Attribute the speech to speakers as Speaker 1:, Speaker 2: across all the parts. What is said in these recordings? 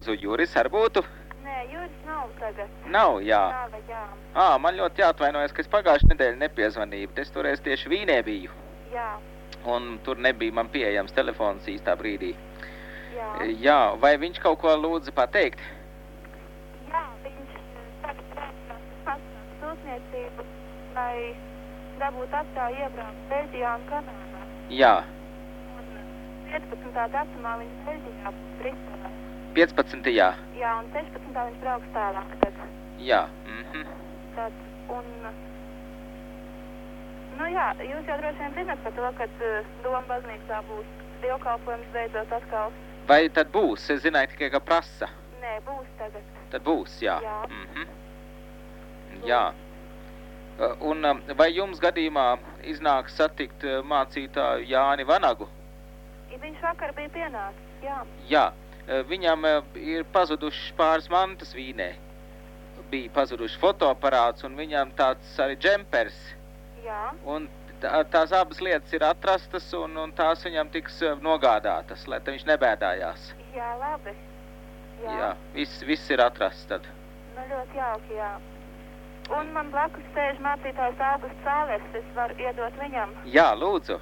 Speaker 1: Juris ar būtu?
Speaker 2: Nē, Juris nav tagad.
Speaker 1: Nav, jā.
Speaker 2: Nava, jā.
Speaker 1: Man ļoti jāatvainojas, ka es pagājušajā nedēļā nepiezvanīju, bet es toreiz tieši Vīnē biju.
Speaker 2: Jā.
Speaker 1: Un tur nebija man pieejams telefons īstā brīdī.
Speaker 2: Jā.
Speaker 1: Jā, vai viņš kaut ko lūdza pateikt?
Speaker 2: Jā, viņš tagad rēķinās sūtniecību, lai dabūtu atļauju iebraukt Beļģijā un Kanādā.
Speaker 1: Jā.
Speaker 2: Un 15. datumā viņš Beļģijā būs Briselē.
Speaker 1: 15.
Speaker 2: Jā, un 16. viņš brauks tālāk tad.
Speaker 1: Jā.
Speaker 2: Tad, un, nu jā, jūs jau droši vien zināt par to, kad Doma baznīcā būs dievkalpojums beidzot atkal.
Speaker 1: Vai tad būs? Es zināju tikai, ka prasa.
Speaker 2: Nē, būs tagad.
Speaker 1: Tad būs, jā.
Speaker 2: Jā.
Speaker 1: Jā. Un vai jums gadījumā iznāk satikt mācītāju Jāni Vanagu?
Speaker 2: Viņš vakar bija pienācis, jā.
Speaker 1: Jā. Viņam ir pazudušas pāris mantas Vīnē. Bija pazudušas fotoaparāts un viņam tāds arī džempers.
Speaker 2: Jā.
Speaker 1: Un tās abas lietas ir atrastas un tās viņam tiks nogādātas, lai viņš nebēdājās.
Speaker 2: Jā, labi.
Speaker 1: Jā, viss ir atrasts tad.
Speaker 2: Nu, ļoti jauki, jā. Un man blakus sēž mācītājs Augusts Sālers, es varu iedot viņam.
Speaker 1: Jā, lūdzu.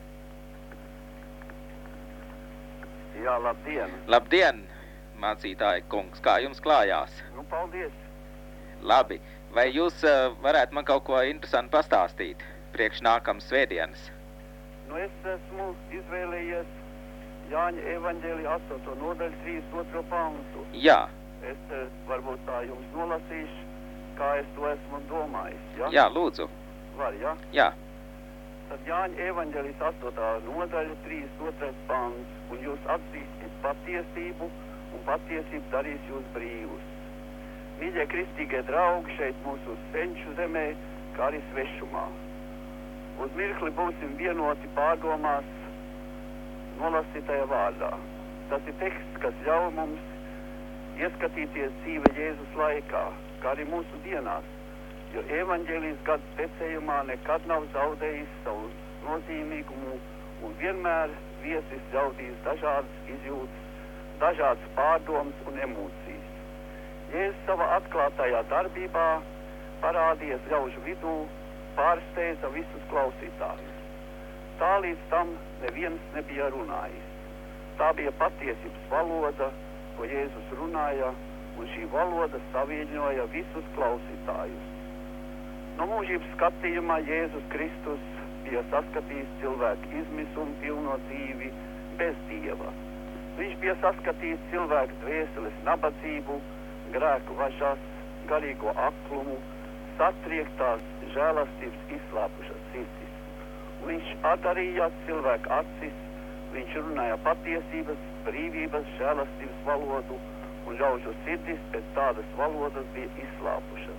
Speaker 3: Jā, labdien.
Speaker 1: Labdien, mācītāji kungs, kā jums klājās?
Speaker 3: Nu, paldies.
Speaker 1: Labi, vai jūs varētu man kaut ko interesantu pastāstīt priekš nākamās svētdienas?
Speaker 3: Nu, es esmu izvēlējies Jāņa evaņģēlija 8. nodaļu 32. pantu.
Speaker 1: Jā.
Speaker 3: Es varbūt tā jums nolasīšu, kā es to esmu domājis, ja?
Speaker 1: Jā, lūdzu.
Speaker 3: Var, ja?
Speaker 1: Jā.
Speaker 3: Tad Jāņa evaņģēlijas 8. nodaļa 32. pants. Un jūs atzīsiet patiesību, un patiesība darīs jūs brīvus. Mīļie kristīgie draugi šeit mūsu senču zemē, kā arī svešumā. Uz mirkli būsim vienoti pārdomās nolasītajā vārdā. Tas ir teksts, kas ļauj mums ieskatīties dzīve Jēzus laikā, kā arī mūsu dienās, jo evaņģēlijas gadu pēcējumā nekad nav zaudējis savu nozīmīgumu un vienmēr viesis ļaudīs dažādas izjūtas, dažādas pārdomas un emocijas. Jēzus savā atklātajā darbībā parādījies ļaužu vidū, pārsteidza visus klausītājus. Tā līdz tam neviens nebija runājis. Tā bija patiesības valoda, ko Jēzus runāja, un šī valoda savienoja visus klausītājus. No mūžības skatījumā Jēzus Kristus bija saskatījis cilvēku izmisumu pilno dzīvi bez Dieva. Viņš bija saskatījis cilvēku dvēseles nabadzību, grēku važas, garīgo aklumu, satriektās žēlastības izslāpušas sirdis. Viņš atdarīja cilvēku acis, viņš runāja patiesības, brīvības, žēlastības valodu, un ļaužu sirdis pēc tādas valodas bija izslāpušas.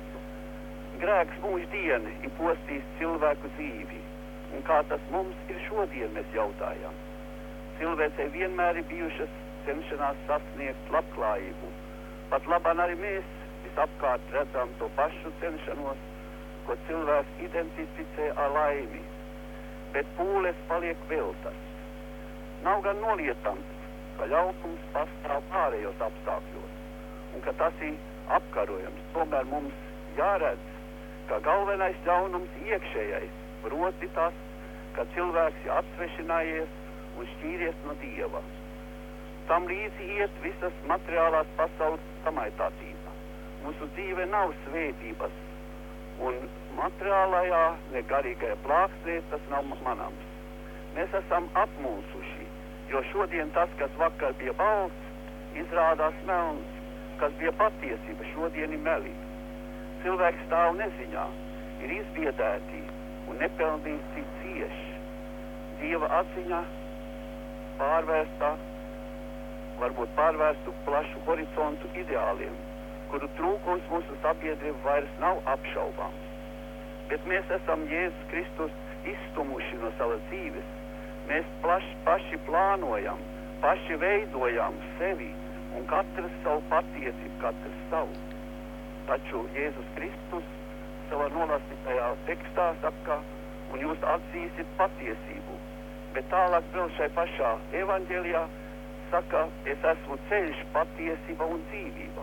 Speaker 3: Grēks mūždieni ir postījis cilvēku dzīvi, un kā tas mums ir šodien, mēs jautājam. Cilvēcei vienmēr ir bijušas cenšanās sasniegt labklājību. Pat labāk arī mēs visapkārt redzam to pašu cenšanos, ko cilvēks identificē ar laimi, bet pūles paliek veltas. Nav gan nolietams, ka ļautums pastāv pārējos apstākļos, un ka tas ir apkarojams. Tomēr mums jāredz, ka galvenais ļaunums iekšējais, proti tas, ka cilvēks ir atsvešinājies un šķīries no Dieva. Tam līdzi iet visas materiālās pasaules samaitātība. Mūsu dzīve nav svētības, un materiālajā, ne garīgajā plāksnē tas nav manams. Mēs esam apmulsuši, jo šodien tas, kas vakar bija balts, izrādās melns, kas bija patiesība, šodien ir melīgs. Cilvēks stāv neziņā, ir izbiedēti un nepelnīti cieši. Dieva atziņa pārvērsta, varbūt pārvērstu plašu horizontu ideāliem, kuru trūkums mūsu sabiedrība vairs nav apšaubāms. Bet mēs esam Jēzus Kristus izstumuši no savas dzīves. Mēs paši plānojam, paši veidojam sevi un katrs savu patiesību, katrs savu. Taču Jēzus Kristus savā nolasītajā tekstā saka, un jūs atzīsiet patiesību. Bet tālāk vēl šai pašā evaņģēlijā saka, es esmu ceļš, patiesība un dzīvība.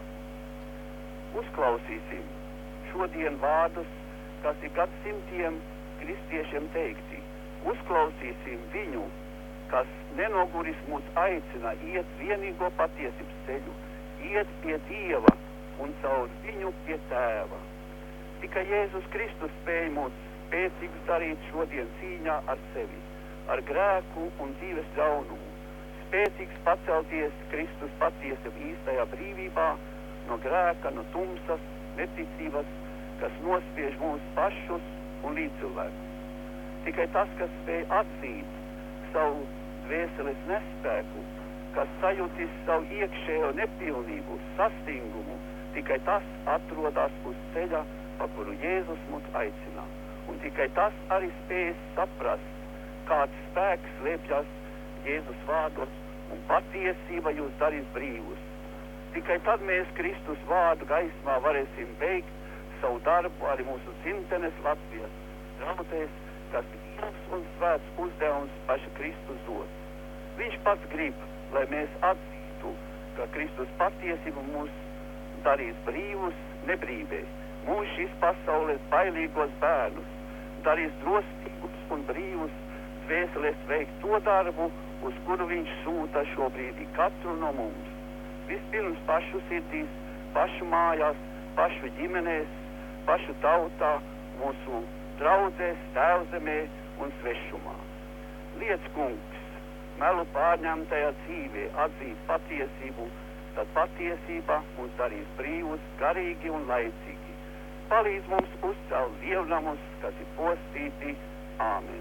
Speaker 3: Uzklausīsim šodien vārdus, kas ir gadsimtiem kristiešiem teikti. Uzklausīsim viņu, kas nenoguris mūs aicina iet vienīgo patiesības ceļu, iet pie Dieva un caur viņu pie Tēva. Tikai Jēzus Kristus spēj mūs spēcīgus darīt šodien cīņā ar sevi, ar grēku un dzīves ļaunumu. Spēcīgs pacelties Kristus patiesība īstajā brīvībā no grēka, no tumsas, neticības, kas nospiež mūs pašus un līdzcilvēkus. Tikai tas, kas spēj atzīt savu dvēseles nespēku, kas sajutis savu iekšējo nepilnību, sastingumu, tikai tas atrodas uz ceļa, pa kuru Jēzus mūs aicina. Un tikai tas arī spējas saprast, kāds spēks slēpjas Jēzus vārdos, un patiesība jūs darīs brīvus. Tikai tad mēs Kristus vārdu gaismā varēsim veikt savu darbu arī mūsu dzimtenes Latvijas draudēs, kas Dievs un svēts uzdevums paša Kristus dod. Viņš pats grib, lai mēs atzītu, ka Kristus patiesība mūs darīs brīvus nebrīvē. Mūs šīs pasaules bailīgos bērnus darīs drosmīgus un brīvus dvēseles veikt to darbu, uz kuru viņš sūta šobrīd katru no mums. Vispirms pašu sirdīs, pašu mājās, pašu ģimenēs, pašu tautā, mūsu draudzēs, tēvzemē un svešumā. Liec, kungs, melu pārņemtajā dzīvē atzīt patiesību, tad patiesība mūs darīs brīvus, garīgi un laicīgi. Palīdz mums uzcelt dievnamus, kas ir postīti. Āmen.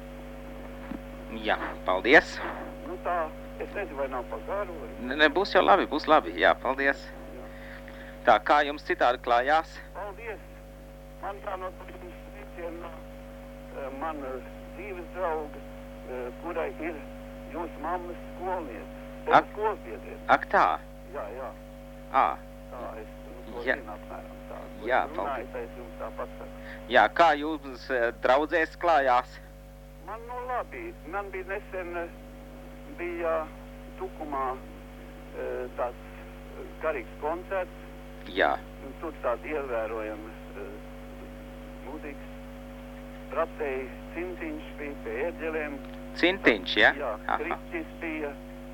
Speaker 1: Jā, paldies.
Speaker 3: Nu tā, es nezinu, vai nav par garu.
Speaker 1: Būs jau labi, būs labi. Jā, paldies.
Speaker 3: Jā.
Speaker 1: Tā, kā jums citādi klājās?
Speaker 3: Paldies. Man tā no jums viena mana dzīves drauga, kurai ir jūsu mammas skolniece. Skolbiedriene.
Speaker 1: Ak tā?
Speaker 3: Jā, jā.
Speaker 1: Tā,
Speaker 3: es to
Speaker 1: Jā.
Speaker 3: zinu apmēram tā.
Speaker 1: Jā,
Speaker 3: paldies. Es jums tā pasaku.
Speaker 1: Jā, kā jums draudzēs klājās?
Speaker 3: Man labi. Man bija nesen bija Tukumā tāds garīgs koncerts.
Speaker 1: Jā.
Speaker 3: Un tur tādi ievērojami mūzikas. Pracēji Cintiņš bija pie ērģelēm.
Speaker 1: Cintiņš, ja?
Speaker 3: Jā,
Speaker 1: Aha.
Speaker 3: Kriķis bija,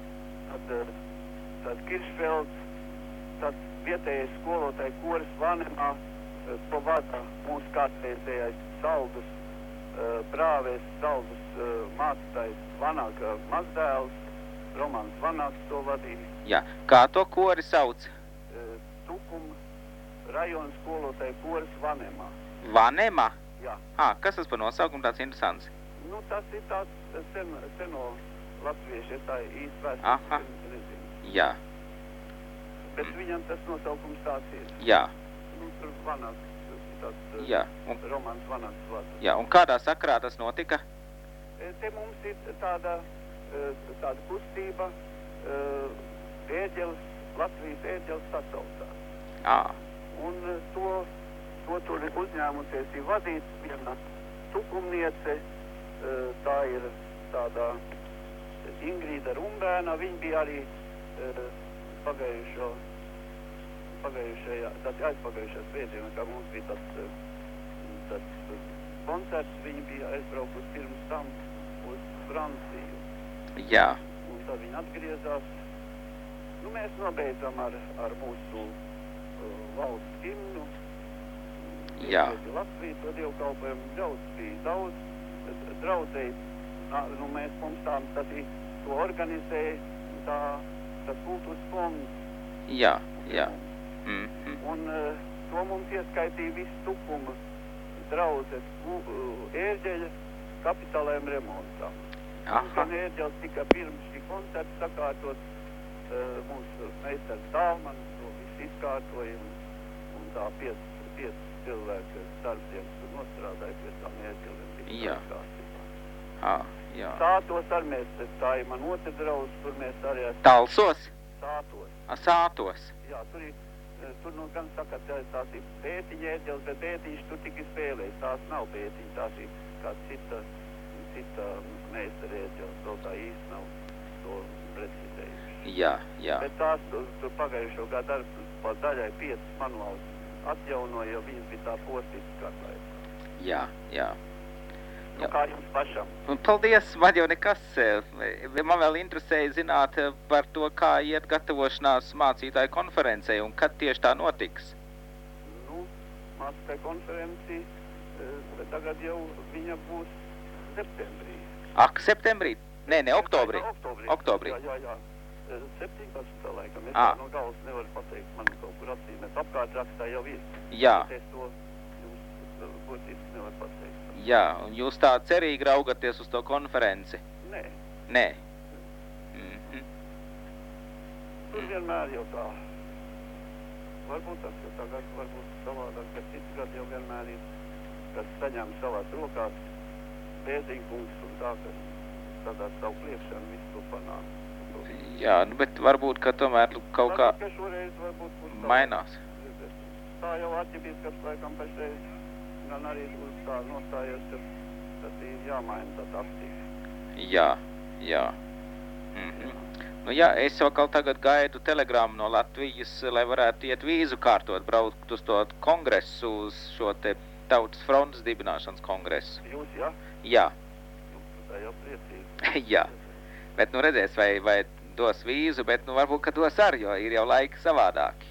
Speaker 3: tad Kiršfelds, tad vietējais skolotāji koris Vanemā, po vada mūsu kādreizējais Saldus, Brāvēs, Saldus mācītājs Vanaka mazdēls, Romans Vanaks to vadīja.
Speaker 1: Jā. Kā to kori sauc?
Speaker 3: Tukum rajona skolotāji koris Vanemā.
Speaker 1: Vanema?
Speaker 3: Jā.
Speaker 1: Kas tas par nosaukumu tāds interesants?
Speaker 3: Nu, tas ir tāds seno latvieši, es tā īsti
Speaker 1: Aha.
Speaker 3: vēstures nezinu.
Speaker 1: Jā.
Speaker 3: Bet viņam tas nosaukums tāds ir.
Speaker 1: Jā.
Speaker 3: Nu, tur Vanaks, tāds
Speaker 1: Jā. Un,
Speaker 3: Romans Vanaks vada.
Speaker 1: jā. Un kādā sakarā tas notika?
Speaker 3: Te mums ir tāda kustība ērģeles, Latvijas ērģeles sasaucās. Un to tur ir uzņēmusies, ir vadīt viena tukumniece, tā ir tāda Ingrīda Rumbēna, viņa bija arī aizpagājušajā svētdienā, kā mums bija tāds koncerts, viņa bija aizbraukusi pirms tam uz Franciju.
Speaker 1: Jā.
Speaker 3: Un tad viņa atgriezās. Nu, mēs nobeidzam ar mūsu valsts himnu.
Speaker 1: Jā.
Speaker 3: Latviju to dievkalpojumu daudz bija. Daudz draudzēji. Nu, mums to organizēja tas kultūras fonds.
Speaker 1: Jā, jā.
Speaker 3: Un to mums ieskaitīja visu Tukuma draudzes ērģeļa kapitālēm remontam. Un ērģeļs tika pirms šī koncerta sakārtot mūsu meistars Dālmanis, to visu izkārtoja un tā 5 cilvēku darbdienas tur nostrādāja pie tām ērģelēm.
Speaker 1: Jā. Jā.
Speaker 3: Sātos arī mēs stājam, man otru draudz, tur mēs arī esam.
Speaker 1: Talsos?
Speaker 3: Sātos.
Speaker 1: Sātos.
Speaker 3: Jā, tur nu gan saka, tās ir bētiņa ērģeles, bet bētiņš tur tikai spēlēs, tās nav bētiņa, tās ir kāds cita meistara ērģeles, vēl tā īsti nav to precizējuši.
Speaker 1: Jā, jā.
Speaker 3: Bet tās tur pagājušo gadu ar pa daļai 5 manuāls atjaunoja, jo viņas bija tā postītas kārtājās.
Speaker 1: Jā, jā.
Speaker 3: Nu, kā jums pašam?
Speaker 1: Paldies, man jau nekas. Man vēl interesēja zināt par to, kā iet gatavošanās mācītāju konferencei un kad tieši tā notiks.
Speaker 3: Nu, mācītāju konferenci, tagad jau viņa būs septembrī.
Speaker 1: Ak, septembrī? Nē, oktobrī. Oktobrī.
Speaker 3: Jā. 17. laikam. Es no galvas nevaru pateikt, man kaut kur atzīmēt. Apkārt rakstā jau ir.
Speaker 1: Jā.
Speaker 3: Es to jums būtiski nevaru pateikt.
Speaker 1: Jā, un jūs tā cerīgi raugaties uz to konferenci?
Speaker 3: Nē.
Speaker 1: Nē.
Speaker 3: Tur vienmēr jau tā. Varbūt tas jau tagad, varbūt savādāk, bet cits gadu jau vienmēr ir, kas saņem savās rokās pēdīgums un tā, ka tādā savu kliekšanu visu to panāk.
Speaker 1: Jā, nu, bet varbūt, ka tomēr kaut kā
Speaker 3: ka šoreiz varbūt būs
Speaker 1: mainās.
Speaker 3: Tā jau arķibīskaps laikam pašreiz gan arī uz tā nostājies, ka tas ir jāmaina tā taktika.
Speaker 1: Jā. Nu jā, es jau kaut tagad gaidu telegramu no Latvijas, lai varētu iet vīzu kārtot, braukt uz to kongresu, uz šo te Tautas frontes dibināšanas kongresu.
Speaker 3: Jūs, jā?
Speaker 1: Jā.
Speaker 3: Tā jau priecīgi.
Speaker 1: Jā. Bet nu redzēs, vai dos vīzu, bet nu varbūt, ka dos ar, jo ir jau laiki savādāki.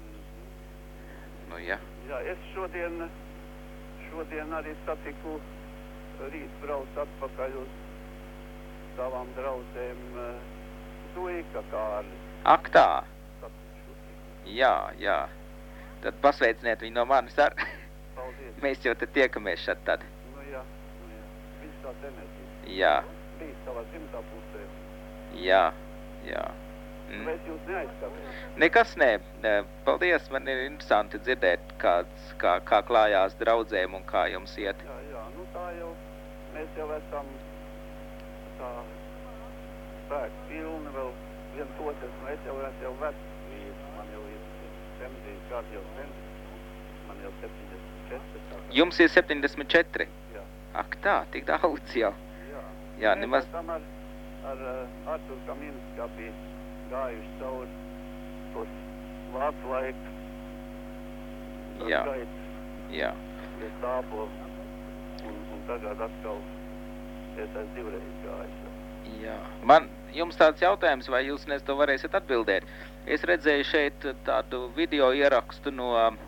Speaker 1: Nu jā.
Speaker 3: Jā, es šodien arī satiku rīt brauc atpakaļ uz savām draudzēm Duika Kārli.
Speaker 1: Ak tā. Jā. Tad pasveiciniet viņu no manis ar.
Speaker 3: Paldies.
Speaker 1: Mēs jau te tiekamies šad tad.
Speaker 3: Nu jā. Viņš tā enerģija.
Speaker 1: Jā.
Speaker 3: Bija savā dzimtā pusē.
Speaker 1: Jā.
Speaker 3: Mēs jūs neaizskavēju.
Speaker 1: Nekas nē. Paldies, man ir interesanti dzirdēt, kā klājās draudzēm un kā jums iet.
Speaker 3: Jā, nu tā jau, mēs jau esam tā spēku pilni vēl viens otrs, un es jau esmu vecs vīrs, man jau ir 70 gadi jau sen, man jau 74.
Speaker 1: Jums ir 74?
Speaker 3: Jā.
Speaker 1: Ak tā, tik daudz jau. Jā, nemaz...
Speaker 3: Mēs esam ar Artur Kaminskā bija gājuši cauri tos vācu laikus.
Speaker 1: Jā.
Speaker 3: Jā. Pie stābo, un tagad atkal es divreiz gājuši. Jā.
Speaker 1: Man jums tāds jautājums, vai jūs to varēsiet atbildēt? Es redzēju šeit tādu video ierakstu no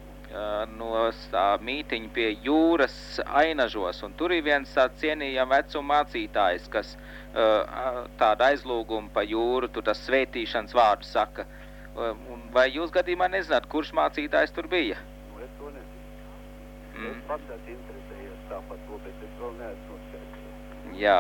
Speaker 1: mītiņa pie jūras Ainažos, un tur ir viens cienījama vecuma mācītājs, kas tādu aizlūgumu pa jūru, tur tas svētīšanas vārdu saka. Vai jūs gadījumā nezināt, kurš mācītājs tur bija?
Speaker 3: Nu, es to nezinu. Es pats esmu interesējies tāpat to, bet es vēl neesmu noskaidrojis.
Speaker 1: Jā.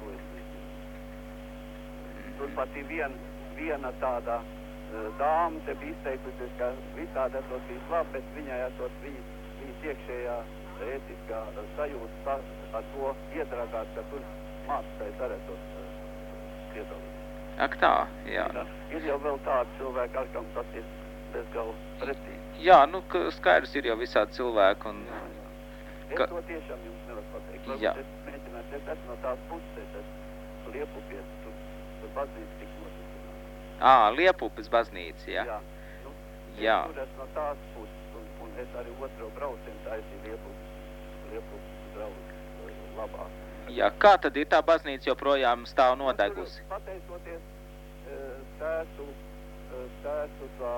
Speaker 3: Turpat ir viena tāda dāma te bija izteikusies, ka visādi esot bijis labi, bet viņai esot viņas iekšējā ētiskā sajūta ar to iedragāt, ka tur mācītājs arī esot piedalīt.
Speaker 1: Ak tā, jā.
Speaker 3: Ir jau vēl tādi cilvēki, ar kam tas ir bezgal precīzi.
Speaker 1: Jā, nu, skaidrs ir jau visādi cilvēki un...
Speaker 3: Es to tiešām jums nevaru pateikt.
Speaker 1: Jā.
Speaker 3: Es mēģināšu, es esmu no tās puses, es Liepupies, tur baznīca tik noticināt.
Speaker 1: Liepupes baznīca, jā.
Speaker 3: Jā. Nu,
Speaker 1: jā.
Speaker 3: Es tur esmu no tās puses, un es arī otro braucienu taisīju Liepupes draugu labāk.
Speaker 1: Jā, kā tad ir tā baznīca joprojām stāv nodegusi?
Speaker 3: Pateicoties tēsu tā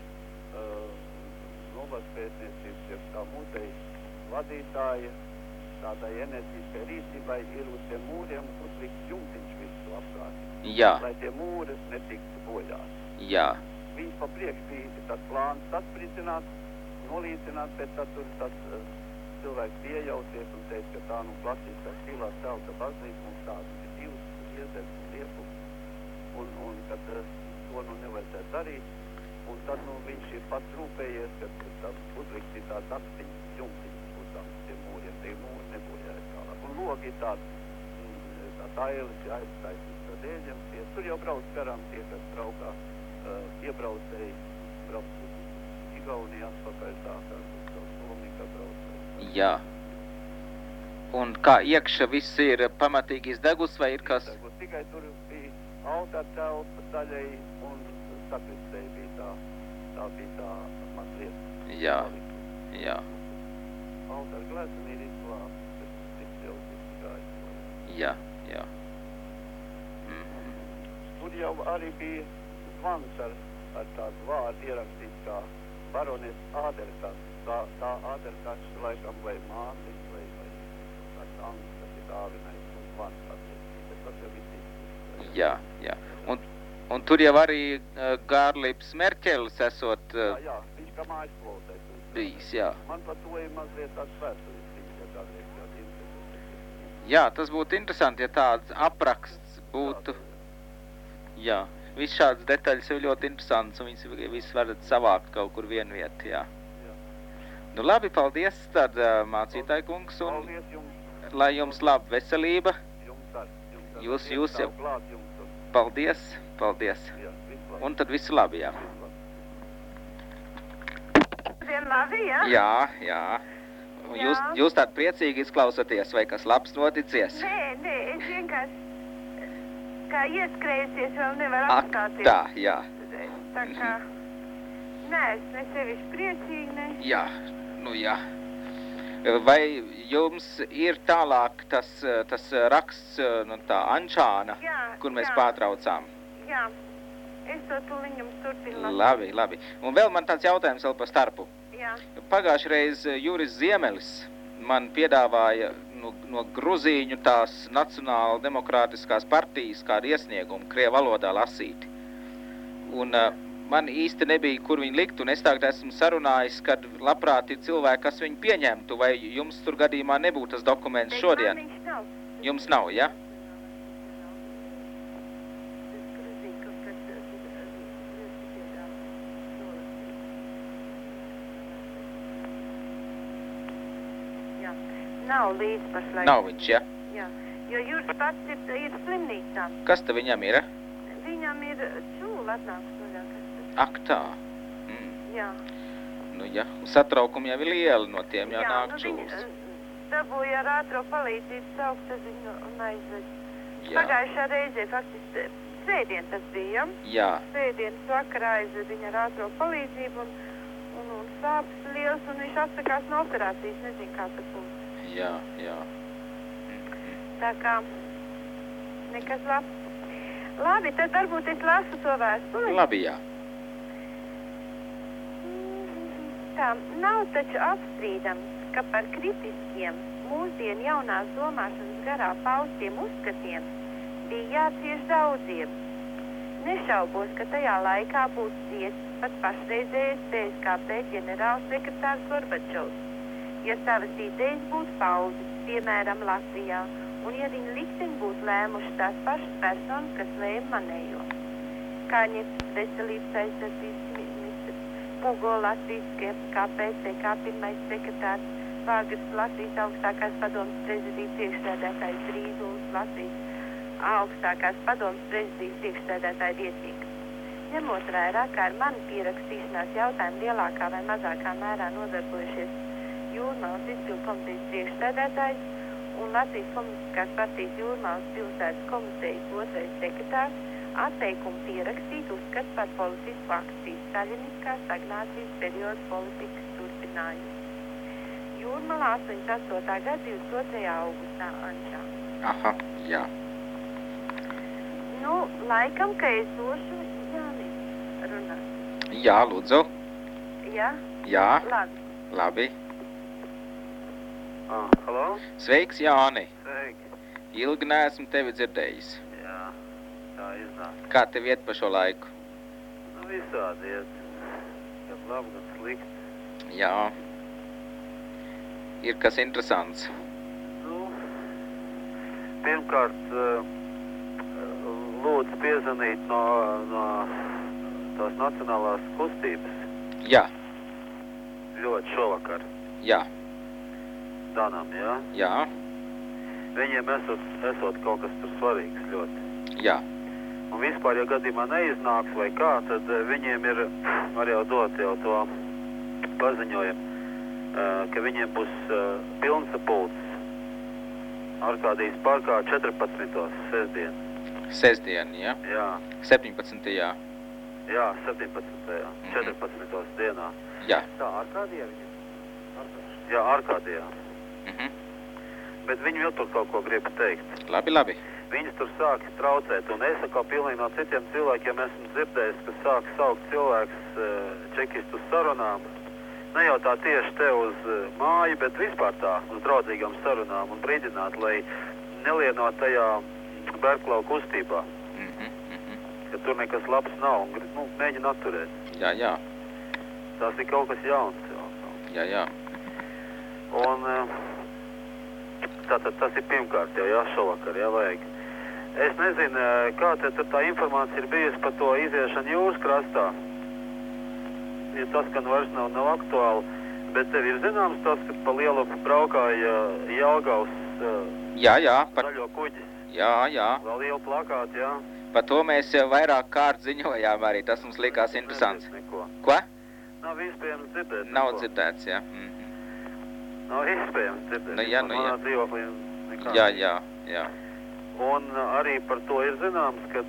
Speaker 3: novadspētniecības, ja tā muzeja vadītāja, tādai enerģiskai rīcībai ir uz tiem mūriem uzlikt jumtiņš visu apkārt.
Speaker 1: Jā.
Speaker 3: Lai tie mūri netiktu bojāt.
Speaker 1: Jā.
Speaker 3: Viņš pa priekš bija tāds plāns saspricināt, nolīdzināt, bet tad tur tas cilvēks piejauties un teica, ka tā nu klasiskā stilā celta baznīca mums tāda ir divas iezers un liepu, un kad to nu nevajadzētu darīt, un tad nu viņš ir pats rūpējies, ka uzlikt ir tāds akstiņas, jumtiņas uz tiem mūriem, tie mūri nebojājas tālāk. Un logi ir tā ailes aiztaisīs ar dēļiem, tur jau brauc garām tie, kas braukā, iebraucēji, brauc uz Igauniju atpakaļ tā, uz Somika braucēji.
Speaker 1: Jā. Un kā iekša viss ir pamatīgi izdegus vai ir kas?
Speaker 3: Tikai tur bija altāra telpa daļai un sakristēji bija tā mazliet.
Speaker 1: Jā, jā.
Speaker 3: Altāra glezna ir izglābta, bet cits jau izgāja.
Speaker 1: Jā, jā.
Speaker 3: Tur jau arī bija zvans ar tādu vārdu ierakstīts kā baronis Āderkats. Tā Āderkats laikam vai māsis vai kāds anglis, kas ir dāvinājis un zvans attiecīgi. Bet tas jau viss izglābts.
Speaker 1: Jā, jā. Un tur jau arī Gārlips Merķelis esot...
Speaker 3: Jā, viņš kā mājas plotēs.
Speaker 1: Bijis, jā.
Speaker 3: Man par to ir mazliet tāds vēsturis, ja kādreiz kāds interesants.
Speaker 1: Jā, tas būtu interesanti, ja tāds apraksts būtu. Jā, viss šāds detaļas ir ļoti interesants, un viņas viss varat savākt kaut kur vienu vietu, jā. Nu labi, paldies, tad mācītāji kungs, un lai jums laba veselība. Jūs jau. Paldies. Un tad visu labi, jā.
Speaker 2: Labi, jā?
Speaker 1: Jā. Un jūs tādi priecīgi izklausaties, vai kas labs noticies?
Speaker 2: Nē, es vienkārši kā ieskrējusies, vēl nevar apstāties.
Speaker 1: Tā, jā.
Speaker 2: Tā kā, neesmu ne sevišķi priecīgi, ne?
Speaker 1: Jā, nu jā. Vai jums ir tālāk tas raksts, nu tā, Ančāna, kur mēs pārtraucām?
Speaker 2: Jā, es to tuliņ jums turpinu.
Speaker 1: Labi. Un vēl man tāds jautājums vēl pa starpu.
Speaker 2: Jā.
Speaker 1: Pagājušreiz Juris Ziemelis man piedāvāja no Gruzīņu tās Nacionāla demokrātiskās partijas kādu iesniegumu Krievu valodā lasīt. Un man īsti nebija, kur viņu likt, un es tagad esmu sarunājis, kad labprāt ir cilvēki, kas viņu pieņemtu, vai jums tur gadījumā nebūtu tas dokuments šodien? Jums nav, ja?
Speaker 2: Nav līdz pašlaik.
Speaker 1: Nav viņš, ja?
Speaker 2: Jā, jo Juris pats ir slimnīcā.
Speaker 1: Kas te viņam ir?
Speaker 2: Viņam ir čūla atnāks vaļā.
Speaker 1: Ak tā.
Speaker 2: Jā.
Speaker 1: Nu jā, satraukumi jau ir lieli no tiem, jau nāk čūlas.
Speaker 2: Jā, viņi dabūja ar ātro palīdzību saukt viņu un aizved.
Speaker 1: Jā.
Speaker 2: Pagājušā reizē faktiski svētdien tas bija.
Speaker 1: Jā.
Speaker 2: Svētdienas vakarā aizved viņu ar ātro palīdzību un sāpes liels, un viņš atsakās no operācijas, nezinu, kā tas būs.
Speaker 1: Jā.
Speaker 2: Tā kā nekas labs. Labi, tad varbūt es lasu to vēstuli.
Speaker 1: Labi, jā.
Speaker 2: Tā, nav taču apstrīdams, ka par kritiskiem mūsdienu jaunās domāšanas garā paustiem uzskatiem bija jācieš daudziem. Nešaubos, ka tajā laikā būtu cietis pat pašreizējais PSKP ģenerāls sekretārs Gorbačovs, ja savas idejas būtu pauzes, piemēram, Latvijā, un ja viņa likteni būtu lēmuši tās pašas personas, kas lēma manējo. Kāņets, veselības aizsardzības ministrs, Pugo Latvijas KPCK pirmais sekretārs, Vāgers Latvijas augstākās padomas prezidijas priekšsēdētājs, Drīzuls Latvijas augstākās padomas prezidijas priekšsēdētāja vietnieks. Ņemot vērā, kā ar mani pierakstīšanās jautājumu lielākā vai mazākā mērā nodarbojušies Jūrmalas izpildu komitejas priekšsēdētājs un Latvijas komunistiskās partijas Jūrmalas pilsētas komitejas otrais sekretārs, atteikumu pierakstīt uzskats par politisku akciju staļiniskās stagnācijas periodu politikas turpinājumu. Jūrmalā 88. gada 22. augustā Ančā.
Speaker 1: Aha, jā.
Speaker 2: Nu, laikam, ka es došu Jānis runāt.
Speaker 1: Jā, lūdzu.
Speaker 2: Jā?
Speaker 1: Jā.
Speaker 2: Labi.
Speaker 3: Halo?
Speaker 1: Sveiks, Jāni.
Speaker 3: Sveiki.
Speaker 1: Ilgi neesmu tevi dzirdējis.
Speaker 3: Jā, tā iznāk.
Speaker 1: Kā tev iet pa šo laiku?
Speaker 3: Nu, visādi iet. Gan labi, gan slikti.
Speaker 1: Jā. Ir kas interesants.
Speaker 3: Nu, pirmkārt, lūdzu piezvanīt no tās nacionālās kustības.
Speaker 1: Jā.
Speaker 3: Ļoti šovakar.
Speaker 1: Jā.
Speaker 3: Danam, jā?
Speaker 1: Jā.
Speaker 3: Viņiem esot kaut kas tur svarīgs ļoti.
Speaker 1: Jā.
Speaker 3: Un vispār, ja gadījumā neiznāks vai kā, tad viņiem ir, var jau dot jau to paziņojumu, ka viņiem būs pilns sapulcs Arkādijas parkā 14. sestdien.
Speaker 1: Sestdien, ja?
Speaker 3: Jā.
Speaker 1: 17.
Speaker 3: Jā, 17. 14. dienā.
Speaker 1: Jā.
Speaker 3: Tā, Arkādijā viņi? Jā, Arkādijā. Bet viņi vēl tur kaut ko grib teikt.
Speaker 1: Labi.
Speaker 3: Viņas tur sāk traucēt, un es kā pilnīgi no citiem cilvēkiem esmu dzirdējis, ka sāk saukt cilvēks čekistu sarunām. Ne jau tā tieši te uz māju, bet vispār tā uz draudzīgām sarunām un brīdināt, lai nelienot tajā Berklau kustībā. Ka tur nekas labs nav un mēģina atturēt.
Speaker 1: Jā.
Speaker 3: Tas ir kaut kas jauns.
Speaker 1: Jā.
Speaker 3: Un tātad tas ir pirmkārt jau, šovakar, vajag. Es nezinu, kā te tur tā informācija ir bijusi par to iziešanu jūras krastā. Ja tas, ka vairs nav aktuāli, bet tev ir zināms tas, ka pa lielu braukāja Jelgavas zaļo kuģis.
Speaker 1: Jā.
Speaker 3: Vēl lielu plakātu, jā.
Speaker 1: Par to mēs jau vairāk kārt ziņojām arī, tas mums likās interesants. Ko?
Speaker 3: Nav iespējams dzirdēt.
Speaker 1: Nav dzirdēts, jā.
Speaker 3: Nav iespējams dzirdēt.
Speaker 1: Jā.
Speaker 3: Manā dzīvoklī nekā.
Speaker 1: Jā.
Speaker 3: Un arī par to ir zināms, kad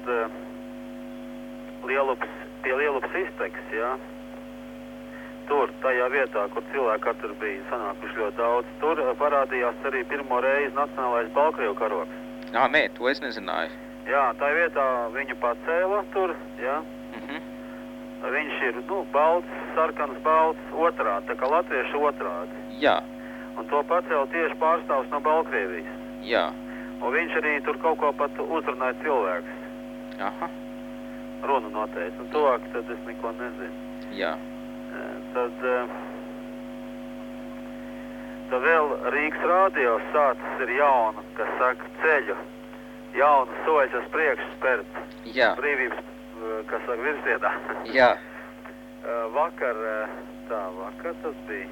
Speaker 3: pie Lielupas izteks, jā, tur, tajā vietā, kur cilvēki tur bija sanākuši ļoti daudz, tur parādījās arī pirmo reizi nacionālais Baltkrievu karogs.
Speaker 1: Nē, to es nezināju.
Speaker 3: Jā, tā vietā viņu pacēla tur, jā. Viņš ir, balts, sarkans balts, otrādi, tā kā latviešu otrādi.
Speaker 1: Jā.
Speaker 3: Un to pacēla tieši pārstāvs no Baltkrievijas.
Speaker 1: Jā.
Speaker 3: Un viņš arī tur kaut ko pat uzrunāja cilvēks.
Speaker 1: Aha.
Speaker 3: Runu noteica. Un tuvāk tad es neko nezinu.
Speaker 1: Jā.
Speaker 3: Tad vēl Rīgas radio sācis ir jauna, kas saka ceļu. Jauna soļas uz priekšu spērt.
Speaker 1: Jā.
Speaker 3: Brīvības, kas saka, virzienā.
Speaker 1: Jā.
Speaker 3: Vakar tas bija.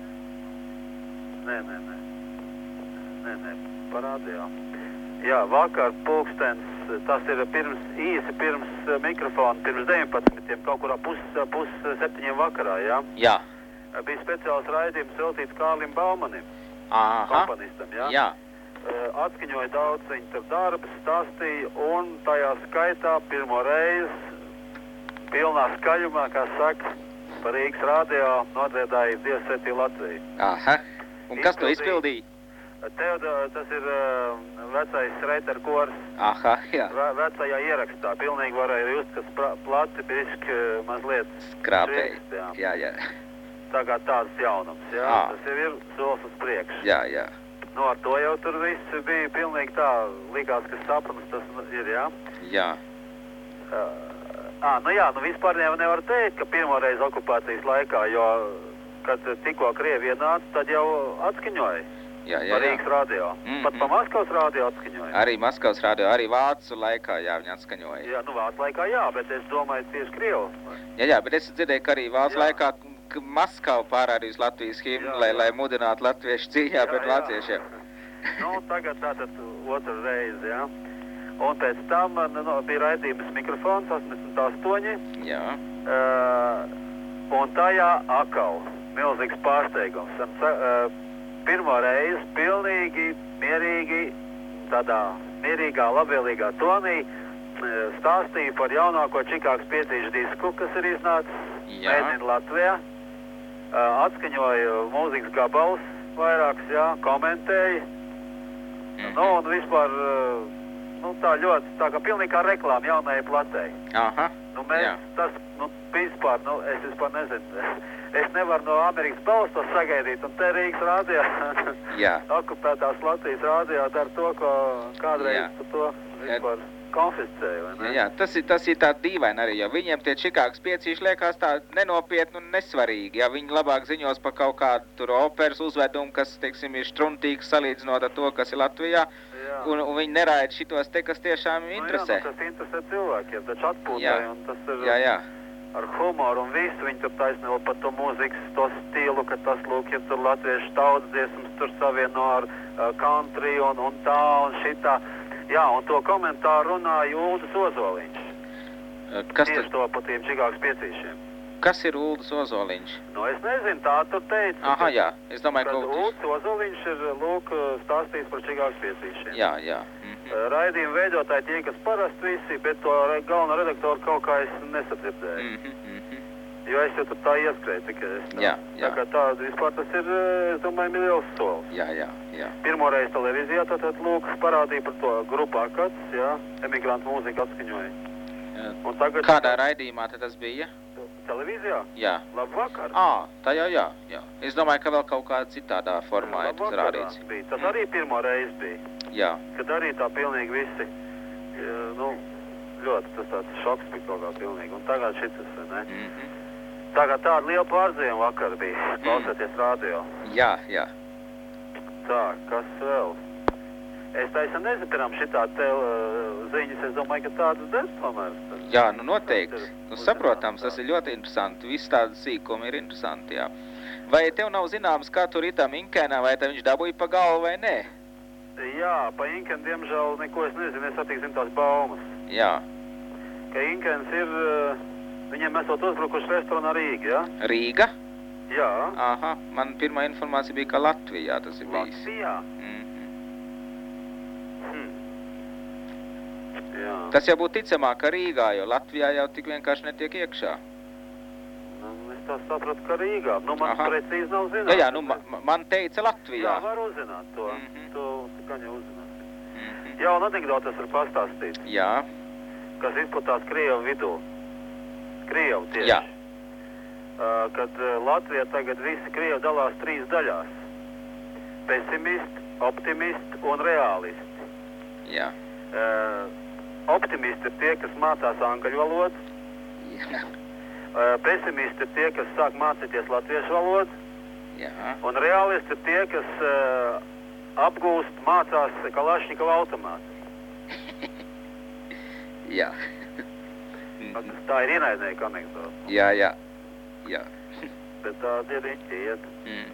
Speaker 3: Nē, parādījā. Jā, vakar pulkstens, tas ir īsi pirms mikrofona, pirms 19, kaut kurā pus 7 vakarā, jā?
Speaker 1: Jā.
Speaker 3: Bija speciāls raidījums veltīts Kārlim Baumanim, komponistam, jā?
Speaker 1: Jā.
Speaker 3: Atskaņoja daudz viņu tur darbus, stāstīja, un tajā skaitā pirmo reizi pilnā skaļumā, kā saka, par Rīgas radio nodziedāja Dievs svētī Latviju.
Speaker 1: Aha. Un kas to izpildīja?
Speaker 3: Tas ir vecais Reiter kors.
Speaker 1: Aha, jā.
Speaker 3: Vecajā ierakstā. Pilnīgi varēja just, kas plati bišķi mazliet
Speaker 1: skrāpēji. Jā.
Speaker 3: Tā kā tāds jaunums, jā. Tas jau ir solis uz priekšu.
Speaker 1: Jā.
Speaker 3: Ar to jau tur viss bija pilnīgi tā. Likās, ka sapnis tas ir, jā?
Speaker 1: Jā.
Speaker 3: Vispār nevar teikt, ka pirmoreiz okupācijas laikā, jo, kad tikko Krievi ienāca, tad jau atskaņoja.
Speaker 1: Jā.
Speaker 3: Pa Rīgas radio. Pat pa Maskavas radio atskaņoja.
Speaker 1: Arī Maskavas radio, arī Vācu laikā, jā, viņi atskaņoja.
Speaker 3: Jā, Vācu laikā jā, bet es domāju tieši Krievu. Jā,
Speaker 1: bet es dzirdēju, ka arī Vācu laikā Maskava pārādījis Latvijas himnu, lai mudinātu latviešu cīņā pret vāciešiem.
Speaker 3: Tagad tātad otru reizi, jā. Un pēc tam bija raidījums mikrofons 88.
Speaker 1: Jā.
Speaker 3: Un tajā atkal milzīgs pārsteigums. Pirmo reizi pilnīgi mierīgi, tādā mierīgā, labvēlīgā tonī stāstīja par jaunāko Čikāgas piecīšu disku, kas ir iznācis Made in Latvijā. Atskaņoja mūzikas gabals vairāks, jā, komentēja. Un vispār, tā ļoti, tā kā pilnīgi kā reklāma jaunajai platei.
Speaker 1: Aha,
Speaker 3: tas, vispār, es vispār nezinu. Es nevaru no Amerikas balstos sagaidīt, un te Rīgas radio, okupētās Latvijas radio dara to, ko kādreiz par to vispār konfiscēja, vai ne?
Speaker 1: Jā, tas ir tā dīvaini arī, jo viņiem tie Čikāgas piecīši liekas tā nenopietni un nesvarīgi, ja viņi labāk ziņos par kaut kādu tur operas uzvedumu, kas, teiksim, ir štruntīgs salīdzinot ar to, kas ir Latvijā, un viņi neraida šitos te, kas tiešām interesē.
Speaker 3: Tas interesē cilvēkiem, taču atpūtēji, un tas ir...
Speaker 1: Jā.
Speaker 3: Ar humoru un visu, viņi tur taisnība par to mūzikas, to stilu, ka tas, lūk, ir tur latviešu tautas dziesmas, tur savieno ar country un tā un šitā. Jā, un to komentāru runāja Uldis Ozoliņš. Tieši to par tiem Čikāgas piecīšiem.
Speaker 1: Kas ir Uldis Ozoliņš?
Speaker 3: Es nezinu, tā tur teica.
Speaker 1: Aha, jā, es domāju, ka
Speaker 3: Uldis Ozoliņš ir, lūk, stāstījis par Čikāgas piecīšiem.
Speaker 1: Jā.
Speaker 3: Raidījuma veidotāji tie, kas parasti visi, bet to galveno redaktoru kaut kā es nesadzirdēju. Jo es jau tur tā ieskrēju tikai.
Speaker 1: Jā.
Speaker 3: Tā kā tā vispār tas ir, es domāju, liels solis.
Speaker 1: Jā.
Speaker 3: Pirmoreiz televīzijā tātad Lūks parādīja par to grupā Akats, jā, emigrantu mūziku atskaņoja. Un tagad...
Speaker 1: Kādā raidījumā tad tas bija?
Speaker 3: Televīzijā?
Speaker 1: Jā.
Speaker 3: Labvakar.
Speaker 1: Tā jau jā. Es domāju, ka vēl kaut kādā citādā formā ir tas rādīts.
Speaker 3: Bija. Tas arī pirmo reizi bija.
Speaker 1: Jā.
Speaker 3: Kad arī tā pilnīgi visi, ļoti tas tāds šoks bija kaut kā pilnīgi. Un tagad šitas, ne? Tagad tāda liela pārzīme vakar bija, klausoties radio.
Speaker 1: Jā.
Speaker 3: Tā, kas vēl? Es taisam nezinu, šitā ziņas, es domāju, ka tādas des tomēr.
Speaker 1: Jā, noteikti. Saprotams, tas ir ļoti interesanti. Viss tādas sīkumi ir interesanti, jā. Vai tev nav zināms, kā tur ir tam Inkēnā, vai te viņš dabūja pa galvu vai nē?
Speaker 3: Jā, pa Inkēnu, diemžēl, neko es nezinu, es attīksim tās baumas.
Speaker 1: Jā.
Speaker 3: Ka Inkēns ir, viņiem esot uzbrukuši restorānā Rīga, jā?
Speaker 1: Rīga?
Speaker 3: Jā.
Speaker 1: Aha, man pirmā informācija bija, ka Latvijā tas ir bijis.
Speaker 3: Latvijā? Jā.
Speaker 1: Tas jau būtu ticamāk, ka Rīgā, jo Latvijā jau tik vienkārši netiek iekšā.
Speaker 3: Es tā sapratu, ka Rīgā. Man precīzi nav zināms.
Speaker 1: Jā, man teica Latvijā.
Speaker 3: Jā, var uzzināt to. To gan jau uzzināt. Jā, un anekdotas var pastāstīt.
Speaker 1: Jā.
Speaker 3: Kas izplatās Krievu vidū. Krievu tieši.
Speaker 1: Jā.
Speaker 3: Kad Latvijā tagad visi Krievi dalās 3 daļās. Pesimisti, optimisti un reālisti.
Speaker 1: Jā.
Speaker 3: Optimisti ir tie, kas mācās angļu valodu.
Speaker 1: Jā.
Speaker 3: Pesimisti ir tie, kas sāk mācīties latviešu valodu.
Speaker 1: Jā. Un
Speaker 3: reālisti ir tie, kas apgūst, mācās Kalašņikova automātu.
Speaker 1: Jā.
Speaker 3: Tā ir ienaidnieka anekdote.
Speaker 1: Jā.
Speaker 3: Bet tādi ir riņķi iet.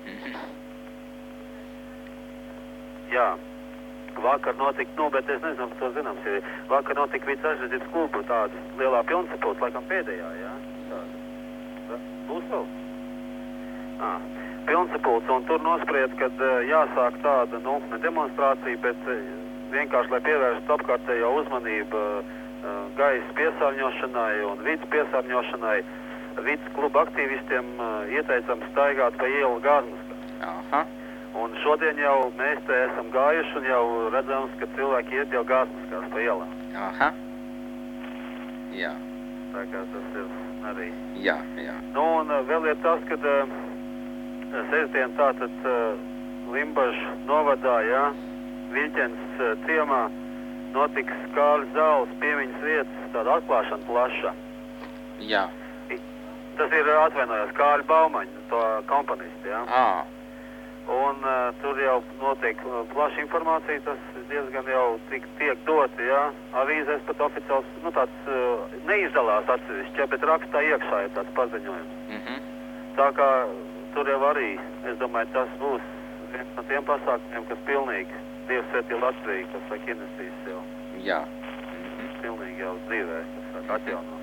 Speaker 3: Jā. Vakar notika, bet es nezinu, to zināms, ja vakar notika Vidas aizsardzības klubu tāda lielā pilnsapulce, laikam pēdējā, jā? Tāda. Būs vēl? Pilnsapulce, un tur nospried, kad jāsāk tāda, ne demonstrācija, bet vienkārši, lai pievērstu apkārtējo uzmanību gaisa piesārņošanai un vidas piesārņošanai, vidas kluba aktīvistiem ieteicam staigāt pa ielu Gāzmaskās.
Speaker 1: Aha.
Speaker 3: Un šodien jau mēs te esam gājuši un jau redzams, ka cilvēki iet jau Gāzmaskās pa ielām.
Speaker 1: Aha. Jā.
Speaker 3: Tā kā tas ir arī.
Speaker 1: Jā.
Speaker 3: Nu, un vēl ir tas, kad sestdien tātad Limbažu novadā, jā, Viļķens ciemā notiks Kārļa Zāles piemiņas vietas, tāda atklāšana plaša.
Speaker 1: Jā.
Speaker 3: Tas ir atvainojās Kārļa Baumaņa, to komponisti, jā. Un tur jau notiek plaša informācija, tas diezgan jau tiek doti, jā. Avīzēs pat oficiāls, tāds neizdalās atsevišķi, bet rakstā iekšā ir tāds paziņojums. Tā kā tur jau arī, es domāju, tas būs viens no tiem pasākumiem, kas pilnīgi Dievs svētī Latviju, kas saka, investīs jau.
Speaker 1: Jā.
Speaker 3: Pilnīgi jau dzīvē, kas saka, atjaunās.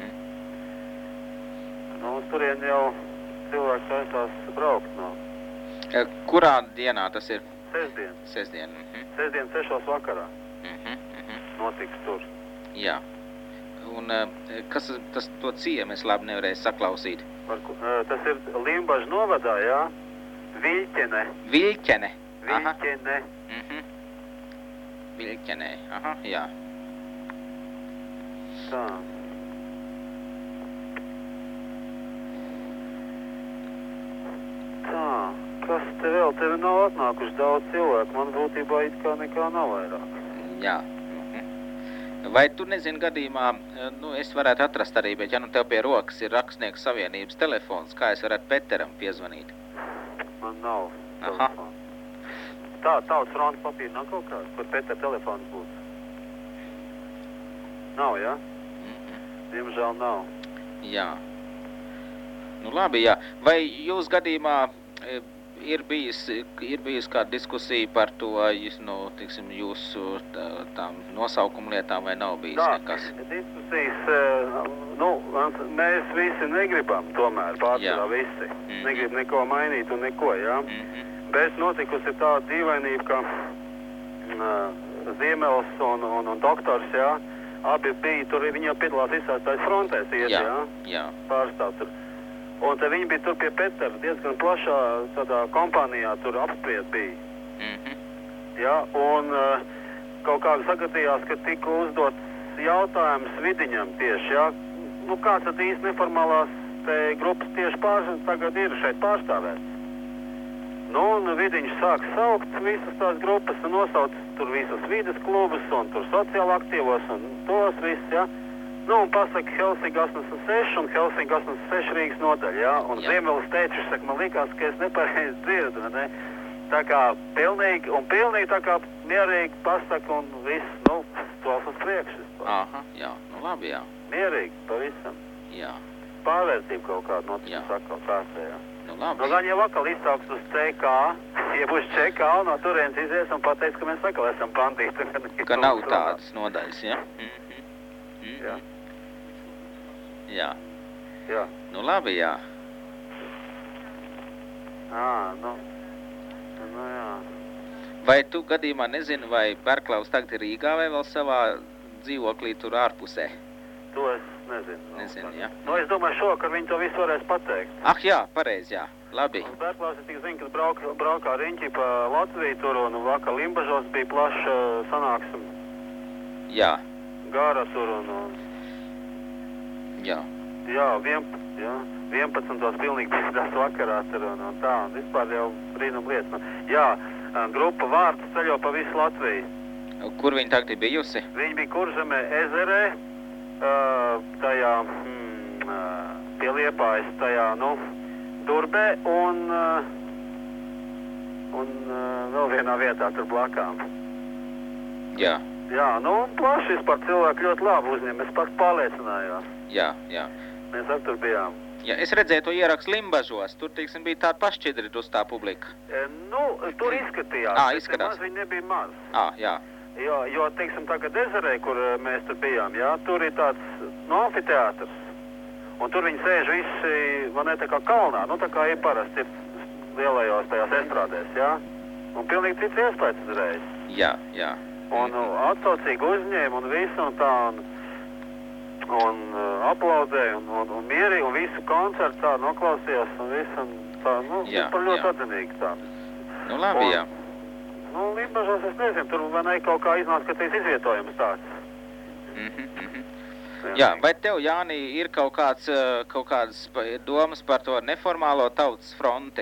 Speaker 3: Nu, uz turien jau cilvēks taisās braukt no.
Speaker 1: Kurā dienā tas ir?
Speaker 3: Sestdien.
Speaker 1: Sestdien.
Speaker 3: Sestdien 6 vakarā. Notiks tur.
Speaker 1: Jā. Un kas tas to ciemu es labi nevarēju saklausīt?
Speaker 3: Tas ir Limbažu novadā, jā. Viļķene.
Speaker 1: Viļķene.
Speaker 3: Viļķene.
Speaker 1: Viļķenē. Aha, jā.
Speaker 3: Tā. Kas te vēl? Tevi nav atnākuši daudz cilvēku. Man būtībā it kā nekā nav vairāk.
Speaker 1: Jā. Vai tu nezini gadījumā, es varētu atrast arī, bet ja tev pie rokas ir Rakstnieku savienības telefons, kā es varētu Peteram piezvanīt?
Speaker 3: Man nav telefona. Tā, tautas fronta papīra nav kaut kāds, kur Peter telefons būtu. Nav, jā? Diemžēl nav.
Speaker 1: Jā. Nu labi, jā. Vai jūs gadījumā ir bijis kāda diskusija par to, tiksim, jūsu tām nosaukumu lietām vai nav bijis nekas?
Speaker 3: Diskusijas, mēs visi negribam tomēr pārsvarā visi. Negrib neko mainīt un neko, jā? Bet notikusi tāda dīvainība, ka Ziemels un doktors, jā, abi bija tur, viņi jau piedalās visās tās frontēs iet, jā, pārstāv tur. Un te viņi bija tur pie Petera, diezgan plašā tādā kompānijā tur apspried bija. Jā, un kaut kā sagatījās, ka tika uzdots jautājums Vidiņam tieši, jā. Nu, kāds tad īsti neformālās te grupas tieši tagad ir šeit pārstāvēts. Nu, un Vidiņš sāk saukt visas tās grupas un nosauc tur visus vides klubus un tur sociāli aktīvos un tos visus, jā. Nu, un pasaka Helsinki 86 un Helsinki 86 Rīgas nodaļa, jā. Un Ziemelis teicis, saka, man likās, ka es nepareizi dzirdu, ne? Tā kā pilnīgi tā kā mierīgi pasaka un viss, nu, tos uz priekšu.
Speaker 1: Aha, jā, nu labi, jā.
Speaker 3: Mierīgi, pavisam.
Speaker 1: Jā.
Speaker 3: Pārvērtība kaut kāda noticis atkal prātē, jā.
Speaker 1: Nu labi.
Speaker 3: Nu, gan jau vakal izsauks uz CK, ja būs CK, un no turienes izies un pateiks, ka mēs atkal esam pandīti.
Speaker 1: Ka nav tādas nodaļas, ja?
Speaker 3: Jā.
Speaker 1: Jā.
Speaker 3: Jā.
Speaker 1: Nu labi, jā.
Speaker 3: Nu jā.
Speaker 1: Vai tu gadījumā nezini, vai Berklaus tagad ir Rīgā vai vēl savā dzīvoklī tur ārpusē?
Speaker 3: To es nezinu.
Speaker 1: Nezinu, jā.
Speaker 3: Nu, es domāju, šokar viņi to visu varēs pateikt.
Speaker 1: Ah, jā, pareizi, jā. Labi.
Speaker 3: Berklaus, es tik zinu, ka braukā riņķi pa Latviju tur un vakar Limbažos bija plaša sanāksme.
Speaker 1: Jā.
Speaker 3: Gārā tur un...
Speaker 1: Jā.
Speaker 3: Jā, 11. pilnīgi pēc vakarā tur un tā, un vispār jau brīnum lietas. Jā, grupa Vārds ceļo pa visu Latviju.
Speaker 1: Kur viņi tagad ir bijusi?
Speaker 3: Viņi bija Kurzemē ezerē, tajā pie Liepājas, tajā, nu, Durbē un vēl vienā vietā tur blakām.
Speaker 1: Jā.
Speaker 3: Jā, nu, plaši vispār cilvēki ļoti labi uzņem, es pats pārliecinājos.
Speaker 1: Jā, jā.
Speaker 3: Mēs ar tur bijām.
Speaker 1: Jā, es redzēju to ierakstu Limbažos, tur, teiksim, bija tāda pašķidri uz tā publika.
Speaker 3: Nu, tur izskatījās.
Speaker 1: Izskatās.
Speaker 3: Maz viņi nebija maz.
Speaker 1: Jā.
Speaker 3: Jo, teiksim, tagad ezerē, kur mēs tur bijām, jā, tur ir tāds, nu, amfiteātrs. Un tur viņi sēž visi, man ne tā kā kalnā, nu, tā kā ir parasti lielajos tajās estrādēs, jā. Un pilnīgi cits iespējas uzreiz.
Speaker 1: Jā.
Speaker 3: Un atsaucīgi uzņēma un visu un tā, un aplaudēja un mierīgi, un visu koncertu tā noklausījās un visu, un tā, nu, par ļoti atzinīgi tā.
Speaker 1: Nu, labi, jā.
Speaker 3: Nu, Limbažos es nezinu, tur vai ne kaut kā iznāca, ka tas izvietojums tāds.
Speaker 1: Jā, vai tev, Jāni, ir kaut kādas domas par to neformālo tautas fronti?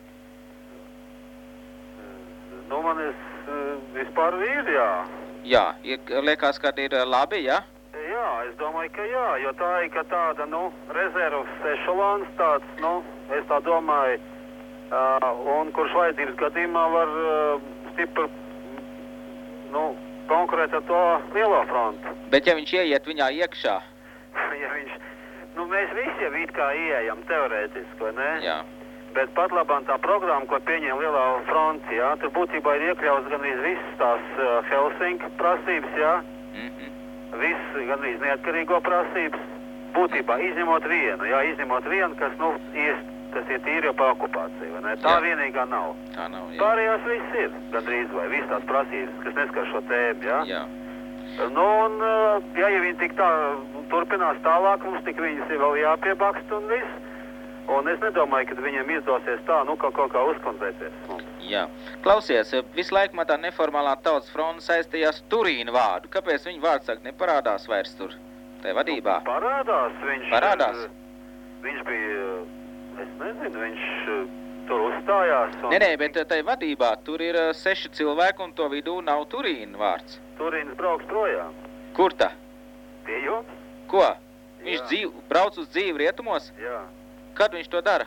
Speaker 3: Nu, man vispār ir, jā.
Speaker 1: Jā, liekas, ka ir labi, jā?
Speaker 3: Jā, es domāju, ka jā, jo tā ir ka tāda, nu, rezervas ešalons tāds, nu, es tā domāju, un kurš vajadzības gadījumā var stipri, nu, konkurēt ar to lielo frontu.
Speaker 1: Bet ja viņš ieiet viņā iekšā?
Speaker 3: Ja viņš, nu, mēs visi jau it kā ieejam teorētiski, vai ne?
Speaker 1: Jā.
Speaker 3: Bet pat labāk tā programma, ko pieņem lielā fronti, jā, tur būtībā ir iekļauts gandrīz visas tās Helsinki prasības, jā. Viss gandrīz neatkarīgo prasības, būtībā izņemot vienu, kas, nu, kas ir tīri par okupāciju, vai ne? Tā vienīgā nav.
Speaker 1: Tā nav, jā.
Speaker 3: Pārējās viss ir, gandrīz vai, visas tās prasības, kas neskar šo tēmu, jā?
Speaker 1: Jā.
Speaker 3: Nu, un, ja viņi tik tā turpinās tālāk, mums tik viņas ir vēl jāpiebakst un viss. Un es nedomāju, ka viņiem izdosies tā, nu, kaut kā uzkontrēties mums.
Speaker 1: Jā. Klausies, visu laiku man tā neformālā tautas fronta saistījās Turīnu vārdu. Kāpēc viņa vārds saka neparādās vairs tur, tai vadībā?
Speaker 3: Nu, parādās. Viņš bija, es nezinu, viņš tur uzstājās. Un...
Speaker 1: Nē, bet tai vadībā tur ir 6 cilvēki un to vidū nav Turīna vārds.
Speaker 3: Turīnas brauks projām.
Speaker 1: Kur tā?
Speaker 3: Pie jums?
Speaker 1: Ko? Viņš brauc uz dzīvi rietumos?
Speaker 3: Jā.
Speaker 1: Kad viņš to dara?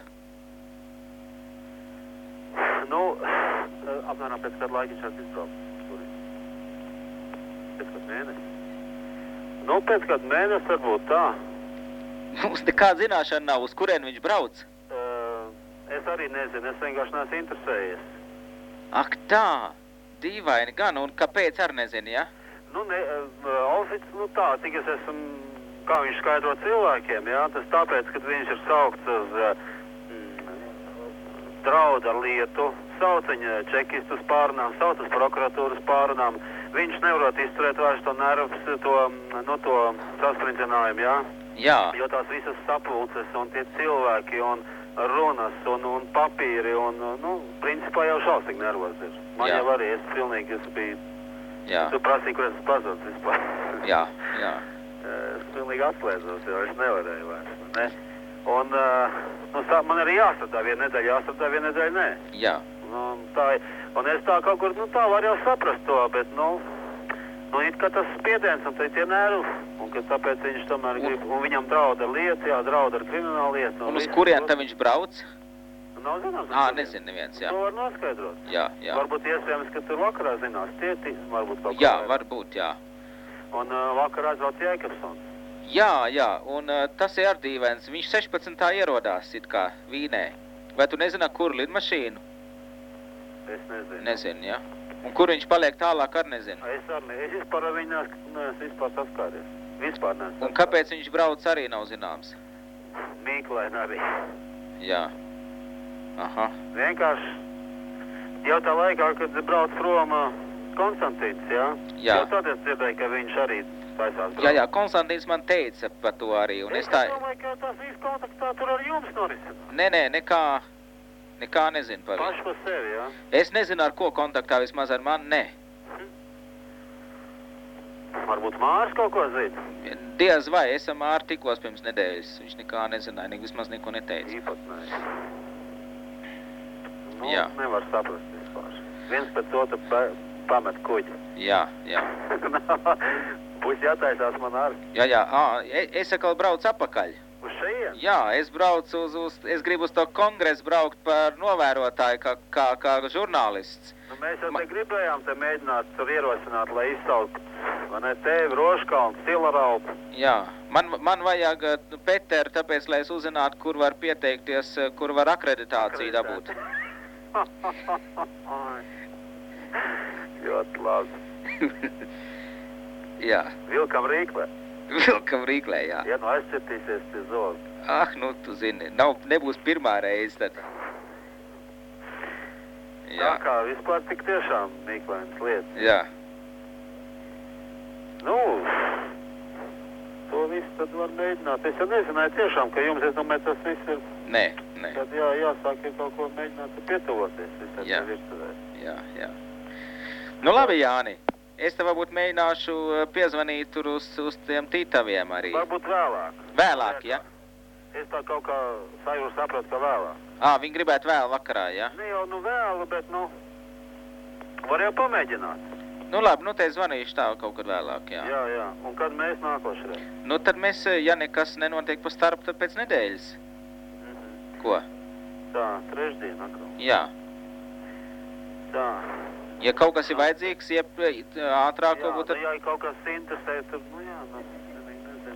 Speaker 3: Nu, apmēram pēc kāda laika viņš izbrauc. Pēc kāda mēnesi. Nu, pēc kāda mēnesi varbūt tā.
Speaker 1: Mums nekāda zināšana nav, uz kurien viņš brauc?
Speaker 3: Es arī nezinu, es vienkārši neesmu interesējies.
Speaker 1: Ak tā, dīvaini gan, un kāpēc arī nezinu, ja?
Speaker 3: Nu, nu tā, cik es esmu, kā viņš skaidro cilvēkiem, jā, tas tāpēc, kad viņš ir saukts uz draudu ar lietu, sauc viņa čekistus pārunām, sauc uz prokuratūras pārunām, viņš nevarot izturēt vairs to nervus, to sasprindzinājumu, jā?
Speaker 1: Jā,
Speaker 3: Jo tās visas sapulces un tie cilvēki un runas un papīri un, principā jau šausmīgi nervozi ir. Man
Speaker 1: Jā.
Speaker 3: jau arī, es biju,
Speaker 1: jā,
Speaker 3: tu prasīji, kur es pazudis vispār.
Speaker 1: jā, jā,
Speaker 3: Es pilnīgi atslēdzos, jo es nevarēju vairs, ne? Un, man arī jāstrādā viena nedēļa, nē.
Speaker 1: jā,
Speaker 3: Un es tā kaut kur, tā var jau saprast to, bet, it kā tas spiediens un tie nervi, un ka tāpēc viņš tomēr grib, un viņam draud ar lietu, draud ar kriminālu lietu.
Speaker 1: un uz kurien tad viņš brauc?
Speaker 3: Nav zināms.
Speaker 1: Nezinu neviens, jā,
Speaker 3: To var noskaidrot.
Speaker 1: jā, jā,
Speaker 3: Varbūt iespējams, ka tur vakarā zinās varbūt kaut
Speaker 1: jā,
Speaker 3: kā.
Speaker 1: varbūt, jā.
Speaker 3: Un vakarā aizvāc Jēkabsons.
Speaker 1: Jā, un tas ir dīvains, viņš 16. ierodās it kā Vīnē. Vai tu nezini, kur lidmašīnu?
Speaker 3: Es nezinu.
Speaker 1: Nezinu, jā. Un kur viņš paliek tālāk, ar nezinu.
Speaker 3: Es arī ne. Es vispār ar viņu neesmu vispār saskāries. Vispār neesmu.
Speaker 1: Un kāpēc viņš brauc arī nav zināms?
Speaker 3: Mīklaini arī.
Speaker 1: Jā. Aha.
Speaker 3: Vienkārši jau tā laikā, kad brauc prom Konstantīns, jā?
Speaker 1: Jā.
Speaker 3: Jau tad es dzirdēju, ka viņš arī taisās brauc.
Speaker 1: Jā, Konstantīns man teica par to arī, un es tā...
Speaker 3: domāju, ka tas viss kontaktā tur ar jums norisinās.
Speaker 1: Nē, nekā nezinu par viņu.
Speaker 3: Paši par sevi, jā?
Speaker 1: Es nezinu, ar ko kontaktā, vismaz ar mani, ne.
Speaker 3: Varbūt Māris kaut ko zina?
Speaker 1: Diez vai, esam ār tikos pirms nedēļas. Viņš nekā nezināja, vismaz neko neteica.
Speaker 3: Īpatnēji.
Speaker 1: Jā.
Speaker 3: Nevar saprast vispār. Viens pēc otru pamet kuģi.
Speaker 1: Jā.
Speaker 3: Būs jātaisās man arī.
Speaker 1: Jā, es atkal braucu apakaļ.
Speaker 3: Uz šeien?
Speaker 1: Jā, es braucu es gribu uz to kongresu braukt par novērotāju, kā žurnālists.
Speaker 3: Mēs jau te gribējām te mēģināt tur ierosināt, lai izsaukt, vai ne, tevi, Roškalnu, Silaraupu.
Speaker 1: Jā, man vajag Peteru, tāpēc, lai es uzzinātu, kur var pieteikties, kur var akreditāciju dabūt.
Speaker 3: Ļoti labi.
Speaker 1: Jā.
Speaker 3: Vilkam rīklē.
Speaker 1: Vilkam rīklē, jā.
Speaker 3: Ja aizcirtīsies tie zoli.
Speaker 1: Tu zini, nebūs pirmā reize tad. Jā.
Speaker 3: Tā kā vispār tik tiešām mīklainas lietas.
Speaker 1: Jā.
Speaker 3: To visu tad var mēģināt. Es jau nezināju tiešām, ka jums, es domāju, tas viss ir...
Speaker 1: Nē.
Speaker 3: Tad jāsāk ir kaut ko mēģināt pietuvoties.
Speaker 1: Jā. Jā. Labi, Jāni. Es tev varbūt mēģināšu piezvanīt tur uz tiem tītaviem arī.
Speaker 3: Varbūt vēlāk.
Speaker 1: Vēlāk, jā?
Speaker 3: Es tā kaut kā sajūru sapratu, ka vēlāk.
Speaker 1: Viņi gribētu vēl vakarā, jā?
Speaker 3: Ne jau vēlu, bet var jau pamēģināt.
Speaker 1: Labi, te zvanīšu tā kaut kad vēlāk, jā.
Speaker 3: Jā. Un kad mēs nākošreiz?
Speaker 1: Tad mēs, ja nekas nenotiek pa starp, tad pēc nedēļas. Ko?
Speaker 3: Tā, trešdien atkal.
Speaker 1: Jā.
Speaker 3: Tā.
Speaker 1: Ja kaut kas ir vajadzīgs, ātrāk varbūt...
Speaker 3: Jā, ja kaut kas interesē, tad, nezinu.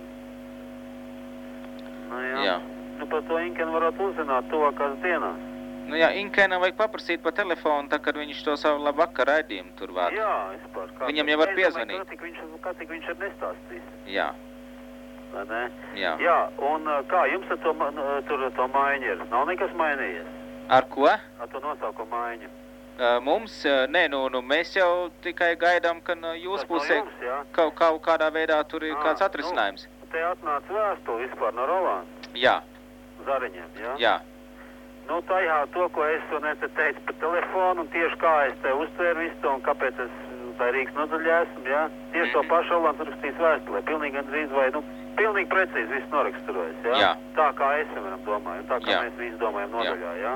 Speaker 3: Jā. Par to Inkenu varētu uzzināt tuvākās dienās.
Speaker 1: Inkenam vajag paprasīt pa telefonu, tā, kad viņš to savu labu vakar raidījumu tur vāc.
Speaker 3: Jā, vispār.
Speaker 1: Viņam jau var piezvanīt.
Speaker 3: Kā tik viņš ir nestāstījis.
Speaker 1: Jā.
Speaker 3: Vai ne?
Speaker 1: Jā.
Speaker 3: Jā, un kā jums ar to maiņu ir? Nav nekas mainījies?
Speaker 1: Ar ko?
Speaker 3: Ar to nosaukumu maiņu.
Speaker 1: Mums, mēs jau tikai gaidām, ka jūs pusē kaut kādā veidā tur ir kāds atrisinājums.
Speaker 3: Te atnāca vēstuli vispār no Rolanda.
Speaker 1: Jā.
Speaker 3: Zariņiem, jā?
Speaker 1: Jā.
Speaker 3: Tajā to, ko es te teicu pa telefonu, un tieši kā es te uztvēru visu to, un kāpēc es tā Rīgas nodaļā esmu, jā? Tieši to pašu Rolands rakstīs vēstulē. Pilnīgi gandrīz vai, pilnīgi precīzi viss noraksturojas, jā?
Speaker 1: Jā.
Speaker 3: Tā kā es, piemēram, domāju, un tā kā mēs visi domājam nodaļā, jā?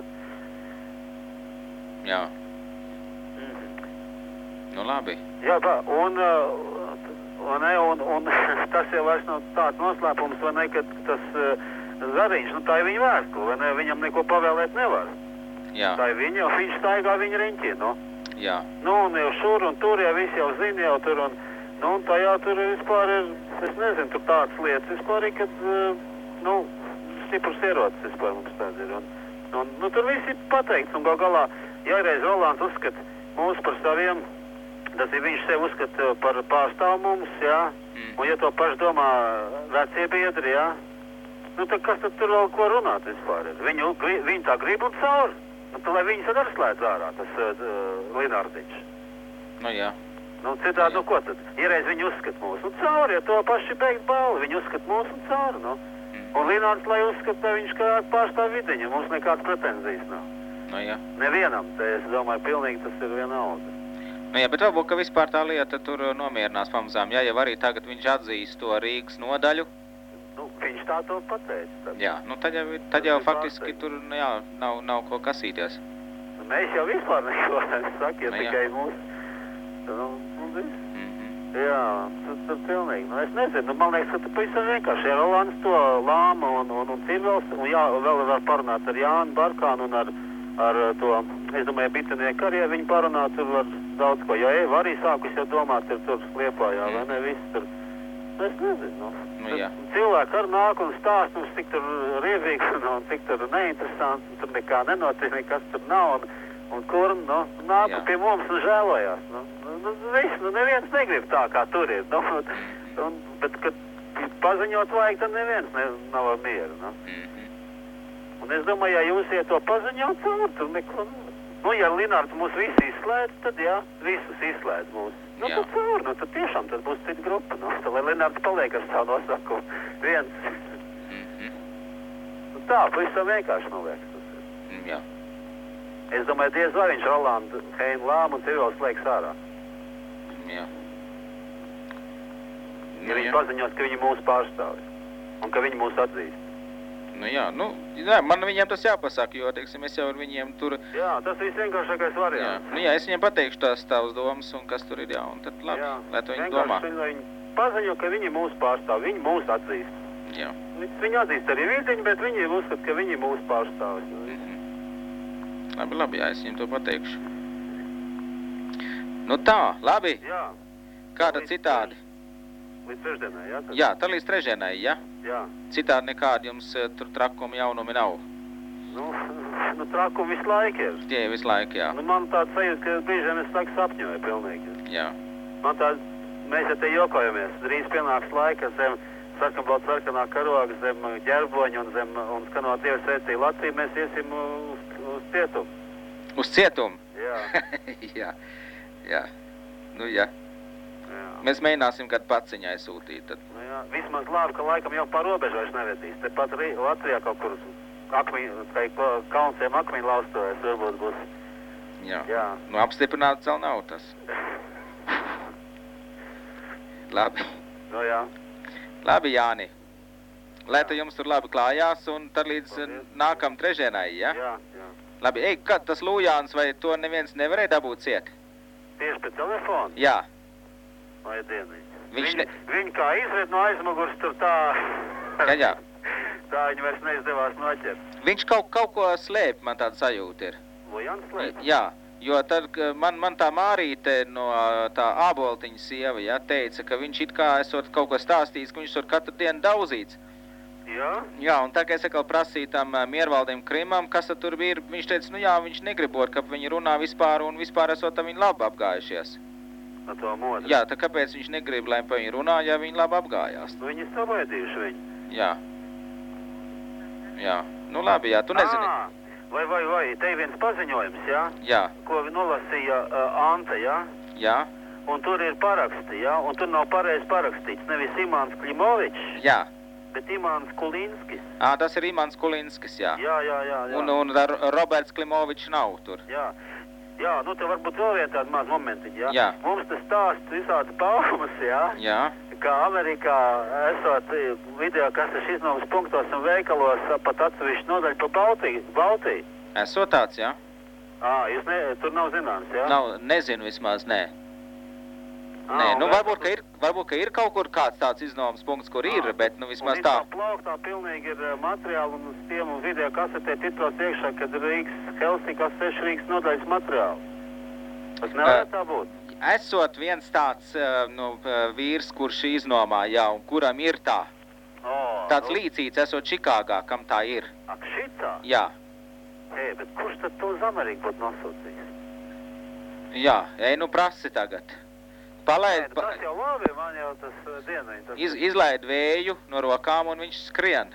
Speaker 1: Jā. Labi.
Speaker 3: Jā, un tas jau vairs nav tāds noslēpums, vai ne, ka tas Zariņš, tā ir viņa vēstule, vai ne, viņam neko pavēlēt nevar.
Speaker 1: Jā.
Speaker 3: Tā ir viņa, viņš staigā viņa riņķi,
Speaker 1: Jā.
Speaker 3: Un jau šur un tur, jau visi jau zina jau tur, un tajā tur vispār ir, es nezinu, tur tādas lietas vispār ir, kad, stiprs ierocis vispār mums tāds ir, un tur viss ir pateikts, un galā, ja reiz Rolands uzskata mūs par saviem, tas ir viņš sev uzskata par pārstāvu mums, jā, un ja to paši domā vecie biedri, jā, tad kas tad tur vēl ko runāt vispār ir? Viņi tā grib un cauri, tad lai viņas tad arī slēdz ārā, tas Linārdiņš.
Speaker 1: Jā.
Speaker 4: Nu, citādi, nu, ko tad? Iereiz viņi uzskat mūs. Un cauri, ja to paši beigt balvu, viņi uzskat mūs un cauri, nu. Un Linārds, lai uzskata, viņš kā pārstāv Vidiņu, mums nekāds pretenzijas nav.
Speaker 1: Nu, jā.
Speaker 4: Nevienam, te es domāju, pilnīgi tas ir vienalga.
Speaker 1: Nu, jā, bet varbūt, ka vispār tā lieta tur nomierinās pamazām. Jā, jau arī tagad viņš atzīst to Rīgas nodaļu.
Speaker 4: Nu, viņš tā to pateica. Tad.
Speaker 1: Jā, nu tad jau faktiski tur, jā, nav ko kasīties.
Speaker 4: Nu, mēs jau vispār neko sakiet,
Speaker 1: Nu, jā.
Speaker 4: tikai mūsu. Nu, viss. Jā, tas pilnīgi. Nu, es nezinu, man liekas, ka tu pavisam vienkārši. Ja Rolands to lāma un Cibels, un jā, vēl var parunāt ar Jānu Barkānu un ar to, es domāju, bitinieku arī, ja viņi parunā, tur var daudz ko. Jo Eva arī sākus jau domāt, ir tur Liepājā, vai ne, viss tur. Es nezinu,
Speaker 1: Nu, jā.
Speaker 4: Cilvēki ar nāk un stāst mums, cik tur riebīgs un cik tur neinteresants, un tur nekā nenotiek, nekas tur nav, un kur, nu, nāku
Speaker 1: Jā.
Speaker 4: pie mums un žēlojās, viss, neviens negrib tā, kā tur ir, bet, kad paziņot vajag, tad neviens nav ar mieru, Un es domāju, ja jūs iet to paziņot, tur neko nav. Nu, ja Linārds mūs visi izslēdz, tad jā, visus izslēdz mūs. Nu,
Speaker 1: Jā.
Speaker 4: tad caur, nu, tad tiešām tas būs cita grupa, tad, lai Linārds paliek ar savu nosakumu. Viens. Nu, tā, pavisam vienkārši, man liekas, tas ir.
Speaker 1: Jā.
Speaker 4: Es domāju, diez vai viņš Rolandu, Heinu lām un Civils slēgs ārā.
Speaker 1: Jā.
Speaker 4: Ja viņi paziņos, ka viņi mūs pārstāvi un ka viņi mūs atzīst.
Speaker 1: Nu jā, man viņiem tas jāpasaka, jo, teiksim, es jau ar viņiem tur...
Speaker 4: Jā, tas visvienkāršākais
Speaker 1: Jā,
Speaker 4: variants.
Speaker 1: nu jā, es viņiem pateikšu tās tavas domas un kas tur ir, jā, un tad labi, lai to viņi domā.
Speaker 4: Vienkārši, lai viņi paziņo, ka viņi mūs pārstāv, viņi mūs atzīst.
Speaker 1: Jā.
Speaker 4: Viņi atzīst arī Vidiņu, bet viņi uzskata, ka viņi mūs pārstāv.
Speaker 1: Labi, jā, es viņiem to pateikšu. Nu tā, labi,
Speaker 4: Jā,
Speaker 1: kāda citādi?
Speaker 4: līdz trešdienai, jā? Tad?
Speaker 1: Jā, tā līdz trešdienai, jā?
Speaker 4: Jā.
Speaker 1: Citādi nekādi jums tur trakumi jaunumi nav.
Speaker 4: Nu trakumi visu laiku ir.
Speaker 1: Tie visu laiku, jā.
Speaker 4: Nu, man tāds sajūta, ka brīžiem es saku sapņoju pilnīgi.
Speaker 1: Jā.
Speaker 4: Man tāds, mēs ja te jokojamies, drīz pienāks laika zem sarkanbalta sarkanā karoga, zem ģerboņa un skanot Dievu svētī Latviju, mēs iesim uz cietumu.
Speaker 1: Uz cietumu?
Speaker 4: Jā.
Speaker 1: jā. Nu, jā. Mēs mēģināsim kādu paciņai sūtīt. Tad.
Speaker 4: Nu, jā. Vismaz labi, ka laikam jau pār robežu vairs nevedīs. Tepat Latvijā kaut kur Kaunciem akmeņu laustojas varbūt būs.
Speaker 1: Jā.
Speaker 4: Jā.
Speaker 1: Nu, apstiprināts vēl nav tas. Labi.
Speaker 4: Nu, jā.
Speaker 1: Labi, Jāni. Lai tu jums tur labi klājās un tad līdz nākam trešdienai, ja?
Speaker 4: Jā.
Speaker 1: Labi, kad tas Lūjāns vai to neviens nevarēja dabūt ciet?
Speaker 4: Tieši pēc telefona?
Speaker 1: Jā.
Speaker 4: Vai dieniņ? Viņi kā izved no aizmugurs tur tā...
Speaker 1: Jā.
Speaker 4: Tā viņi vairs neizdevās noķert.
Speaker 1: Viņš kaut ko slēp, man tāda sajūta ir.
Speaker 4: Lujans slēp?
Speaker 1: Jā, jo tad man tā Mārīte no tā āboltiņa sieva, ja, teica, ka viņš it kā esot kaut ko stāstījis, ka viņš esot katru dienu daudzīts.
Speaker 4: Jā?
Speaker 1: Jā, un tā kā es atkal prasīju tam Miervaldim Krimam, kas tur bija, viņš teica, nu jā, viņš negribot, ka viņi runā vispār un vispār esot tam viņi labi apgājušies.
Speaker 4: Ar to modri?
Speaker 1: Jā, tā kāpēc viņš negrib, lai pa viņi runā, ja viņi labi apgājās?
Speaker 4: Nu, viņi sabaidījuši viņu.
Speaker 1: Jā. Jā. Nu labi, jā, tu nezini.
Speaker 4: Vai, te viens paziņojums, jā?
Speaker 1: Jā.
Speaker 4: Ko nolasīja Ante, jā?
Speaker 1: Jā.
Speaker 4: Un tur ir paraksti, jā? Un tur nav pareizi parakstīts, nevis Imants Klimovičs.
Speaker 1: Jā.
Speaker 4: Bet Imants Kulinskis.
Speaker 1: Tas ir Imants Kulinskis, jā.
Speaker 4: Jā.
Speaker 1: Un Roberts Klimovičs nav tur.
Speaker 4: Jā, nu te varbūt vēl vien tāda maz momentiņa, jā?
Speaker 1: Jā.
Speaker 4: Mums tas stāsts visādi baumas, jā?
Speaker 1: Jā.
Speaker 4: Kā Amerikā esot video kasešu iznomas punktos un veikalos pat atsevišķi nodaļu pa Baltiju.
Speaker 1: Esot tāds, jā?
Speaker 4: Jūs tur nav zināms, jā?
Speaker 1: Nav, nezinu vismaz, nē. Nē, nu varbūt, ka ir kaut kur kāds tāds iznomas punkts, kur ir, bet nu vismaz tā.
Speaker 4: Un plauktā pilnīgi ir materiāli un uz tiem un video kasetē titros iekšā, kad Helsinkās 6 Rīgas nodaļas materiāli. Tas nevar tā būt.
Speaker 1: Esot viens tāds vīrs, kurš iznomā, jā, un kuram ir tā. Tāds līdzīts esot Čikāgā, kam tā ir.
Speaker 4: Ak, šitā?
Speaker 1: Jā.
Speaker 4: Bet kurš tad to uz Ameriku būtu nosūcījis?
Speaker 1: Jā, nu prasi tagad. Palaid,
Speaker 4: tas jau labi, man jau tas dieniņ.
Speaker 1: Izlaid vēju no rokām un viņš skrien.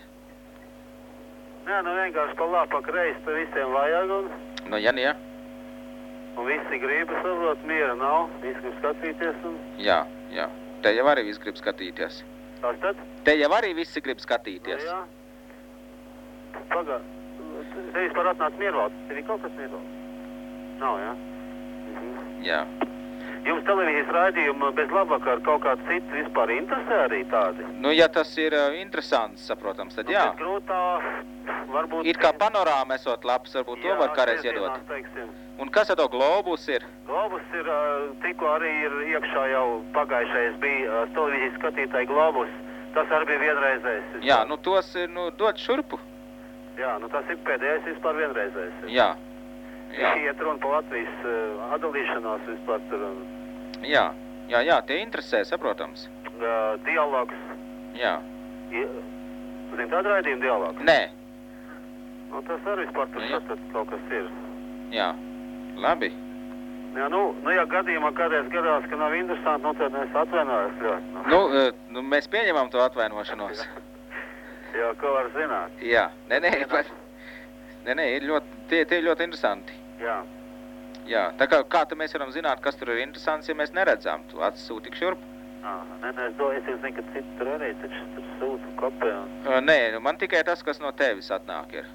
Speaker 4: Nē, nu vienkārši pa labu kreisi pa visiem vajag un...
Speaker 1: Nu, jā.
Speaker 4: Un visi grib, saprot, miera nav, visi grib skatīties un...
Speaker 1: Jā, jā. Te jau arī visi grib skatīties.
Speaker 4: Kas tad?
Speaker 1: Te jau arī visi grib skatīties.
Speaker 4: Jā. Pagā, te vispār atnāc miervalds. Tev ir kaut kas miervalds? Nav, jā?
Speaker 1: Jā.
Speaker 4: Jums televīzijas raidījuma bez labvakar kaut kāds cits vispār interesē arī tādi?
Speaker 1: Nu, ja tas ir interesants, saprotams, tad jā.
Speaker 4: Bet grūtā, varbūt...
Speaker 1: It kā panorāma esot labs, varbūt to var kādreiz iedot.
Speaker 4: Teiksim.
Speaker 1: Un kas ar to globus ir?
Speaker 4: Globus ir, tikko arī ir iekšā jau pagājušais bija televīzijas skatītāji globus. Tas arī bija vienreizējs.
Speaker 1: Jā, nu tos ir, dod šurpu.
Speaker 4: Jā, nu tas ir pēdējais vispār vienreizējs.
Speaker 1: Jā. Jā.
Speaker 4: Iet runa pa Latvijas atdalīšanās vispār tur.
Speaker 1: Jā, tie interesē, saprotams.
Speaker 4: Dialogs.
Speaker 1: Jā.
Speaker 4: Zini tādu raidījumu dialogu?
Speaker 1: Nē.
Speaker 4: Nu, tas arī vispār tur kaut kas ir.
Speaker 1: Jā, labi.
Speaker 4: Jā, nu ja gadījumā kādreiz gadās, ka nav interesanti, nu tad es atvainojos ļoti.
Speaker 1: Nu, mēs pieņemam to atvainošanos.
Speaker 4: Jā, ko var zināt?
Speaker 1: Jā, nē, ir ļoti interesanti.
Speaker 4: Jā.
Speaker 1: Jā, tā kā mēs varam zināt, kas tur ir interesants, ja mēs neredzām, tu atsūti tik šurp?
Speaker 4: Nē, es zinu, ka citi tur arī taču tur sūta kopē.
Speaker 1: Nē, man tikai tas, kas no tevis atnāk ir.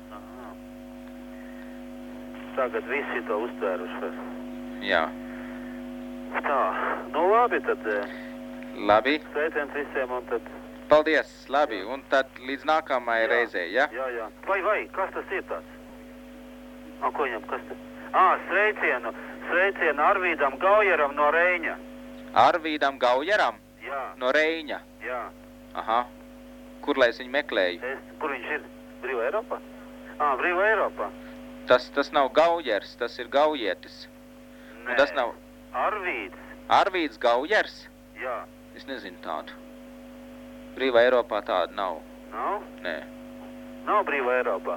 Speaker 4: Tagad visi to uztvēruši.
Speaker 1: Jā.
Speaker 4: Tā, nu labi tad.
Speaker 1: Labi.
Speaker 4: Sveiciens visiem un tad...
Speaker 1: Paldies, labi, un tad līdz nākamajai reizei, ja?
Speaker 4: Jā. Vai, kas tas ir tāds? Ko viņam, kas tas? Sveicienu Arvīdam Gaujeram no Reiņa.
Speaker 1: Arvīdam Gaujeram?
Speaker 4: Jā.
Speaker 1: No Reiņa?
Speaker 4: Jā.
Speaker 1: Aha. Kur lai es viņu meklēju?
Speaker 4: Kur viņš ir? Brīvā Eiropā? Brīvā Eiropā.
Speaker 1: Tas nav Gaujers, tas ir Gaujietis.
Speaker 4: Nē.
Speaker 1: Un tas nav...
Speaker 4: Arvīds.
Speaker 1: Arvīds Gaujers?
Speaker 4: Jā.
Speaker 1: Es nezinu tādu. Brīvā Eiropā tāda nav.
Speaker 4: Nav?
Speaker 1: Nē.
Speaker 4: Nav Brīvā Eiropā.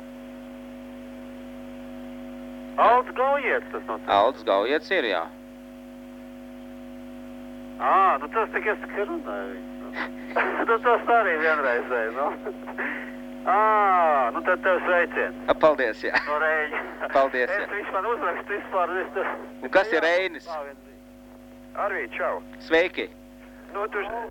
Speaker 4: Alds Gaujietis tas nav.
Speaker 1: Alds Gaujietis ir, jā.
Speaker 4: Nu tas tikai runāju. Nu tas arī vienreizēji, nu. Nu tad tev sveiciens.
Speaker 1: Paldies, jā.
Speaker 4: No Reiņa.
Speaker 1: Paldies, jā.
Speaker 4: Viņš man uzrakst vispār.
Speaker 1: Un kas ir Reinis?
Speaker 4: Arvīd, čau.
Speaker 1: Sveiki.
Speaker 4: Nu, tu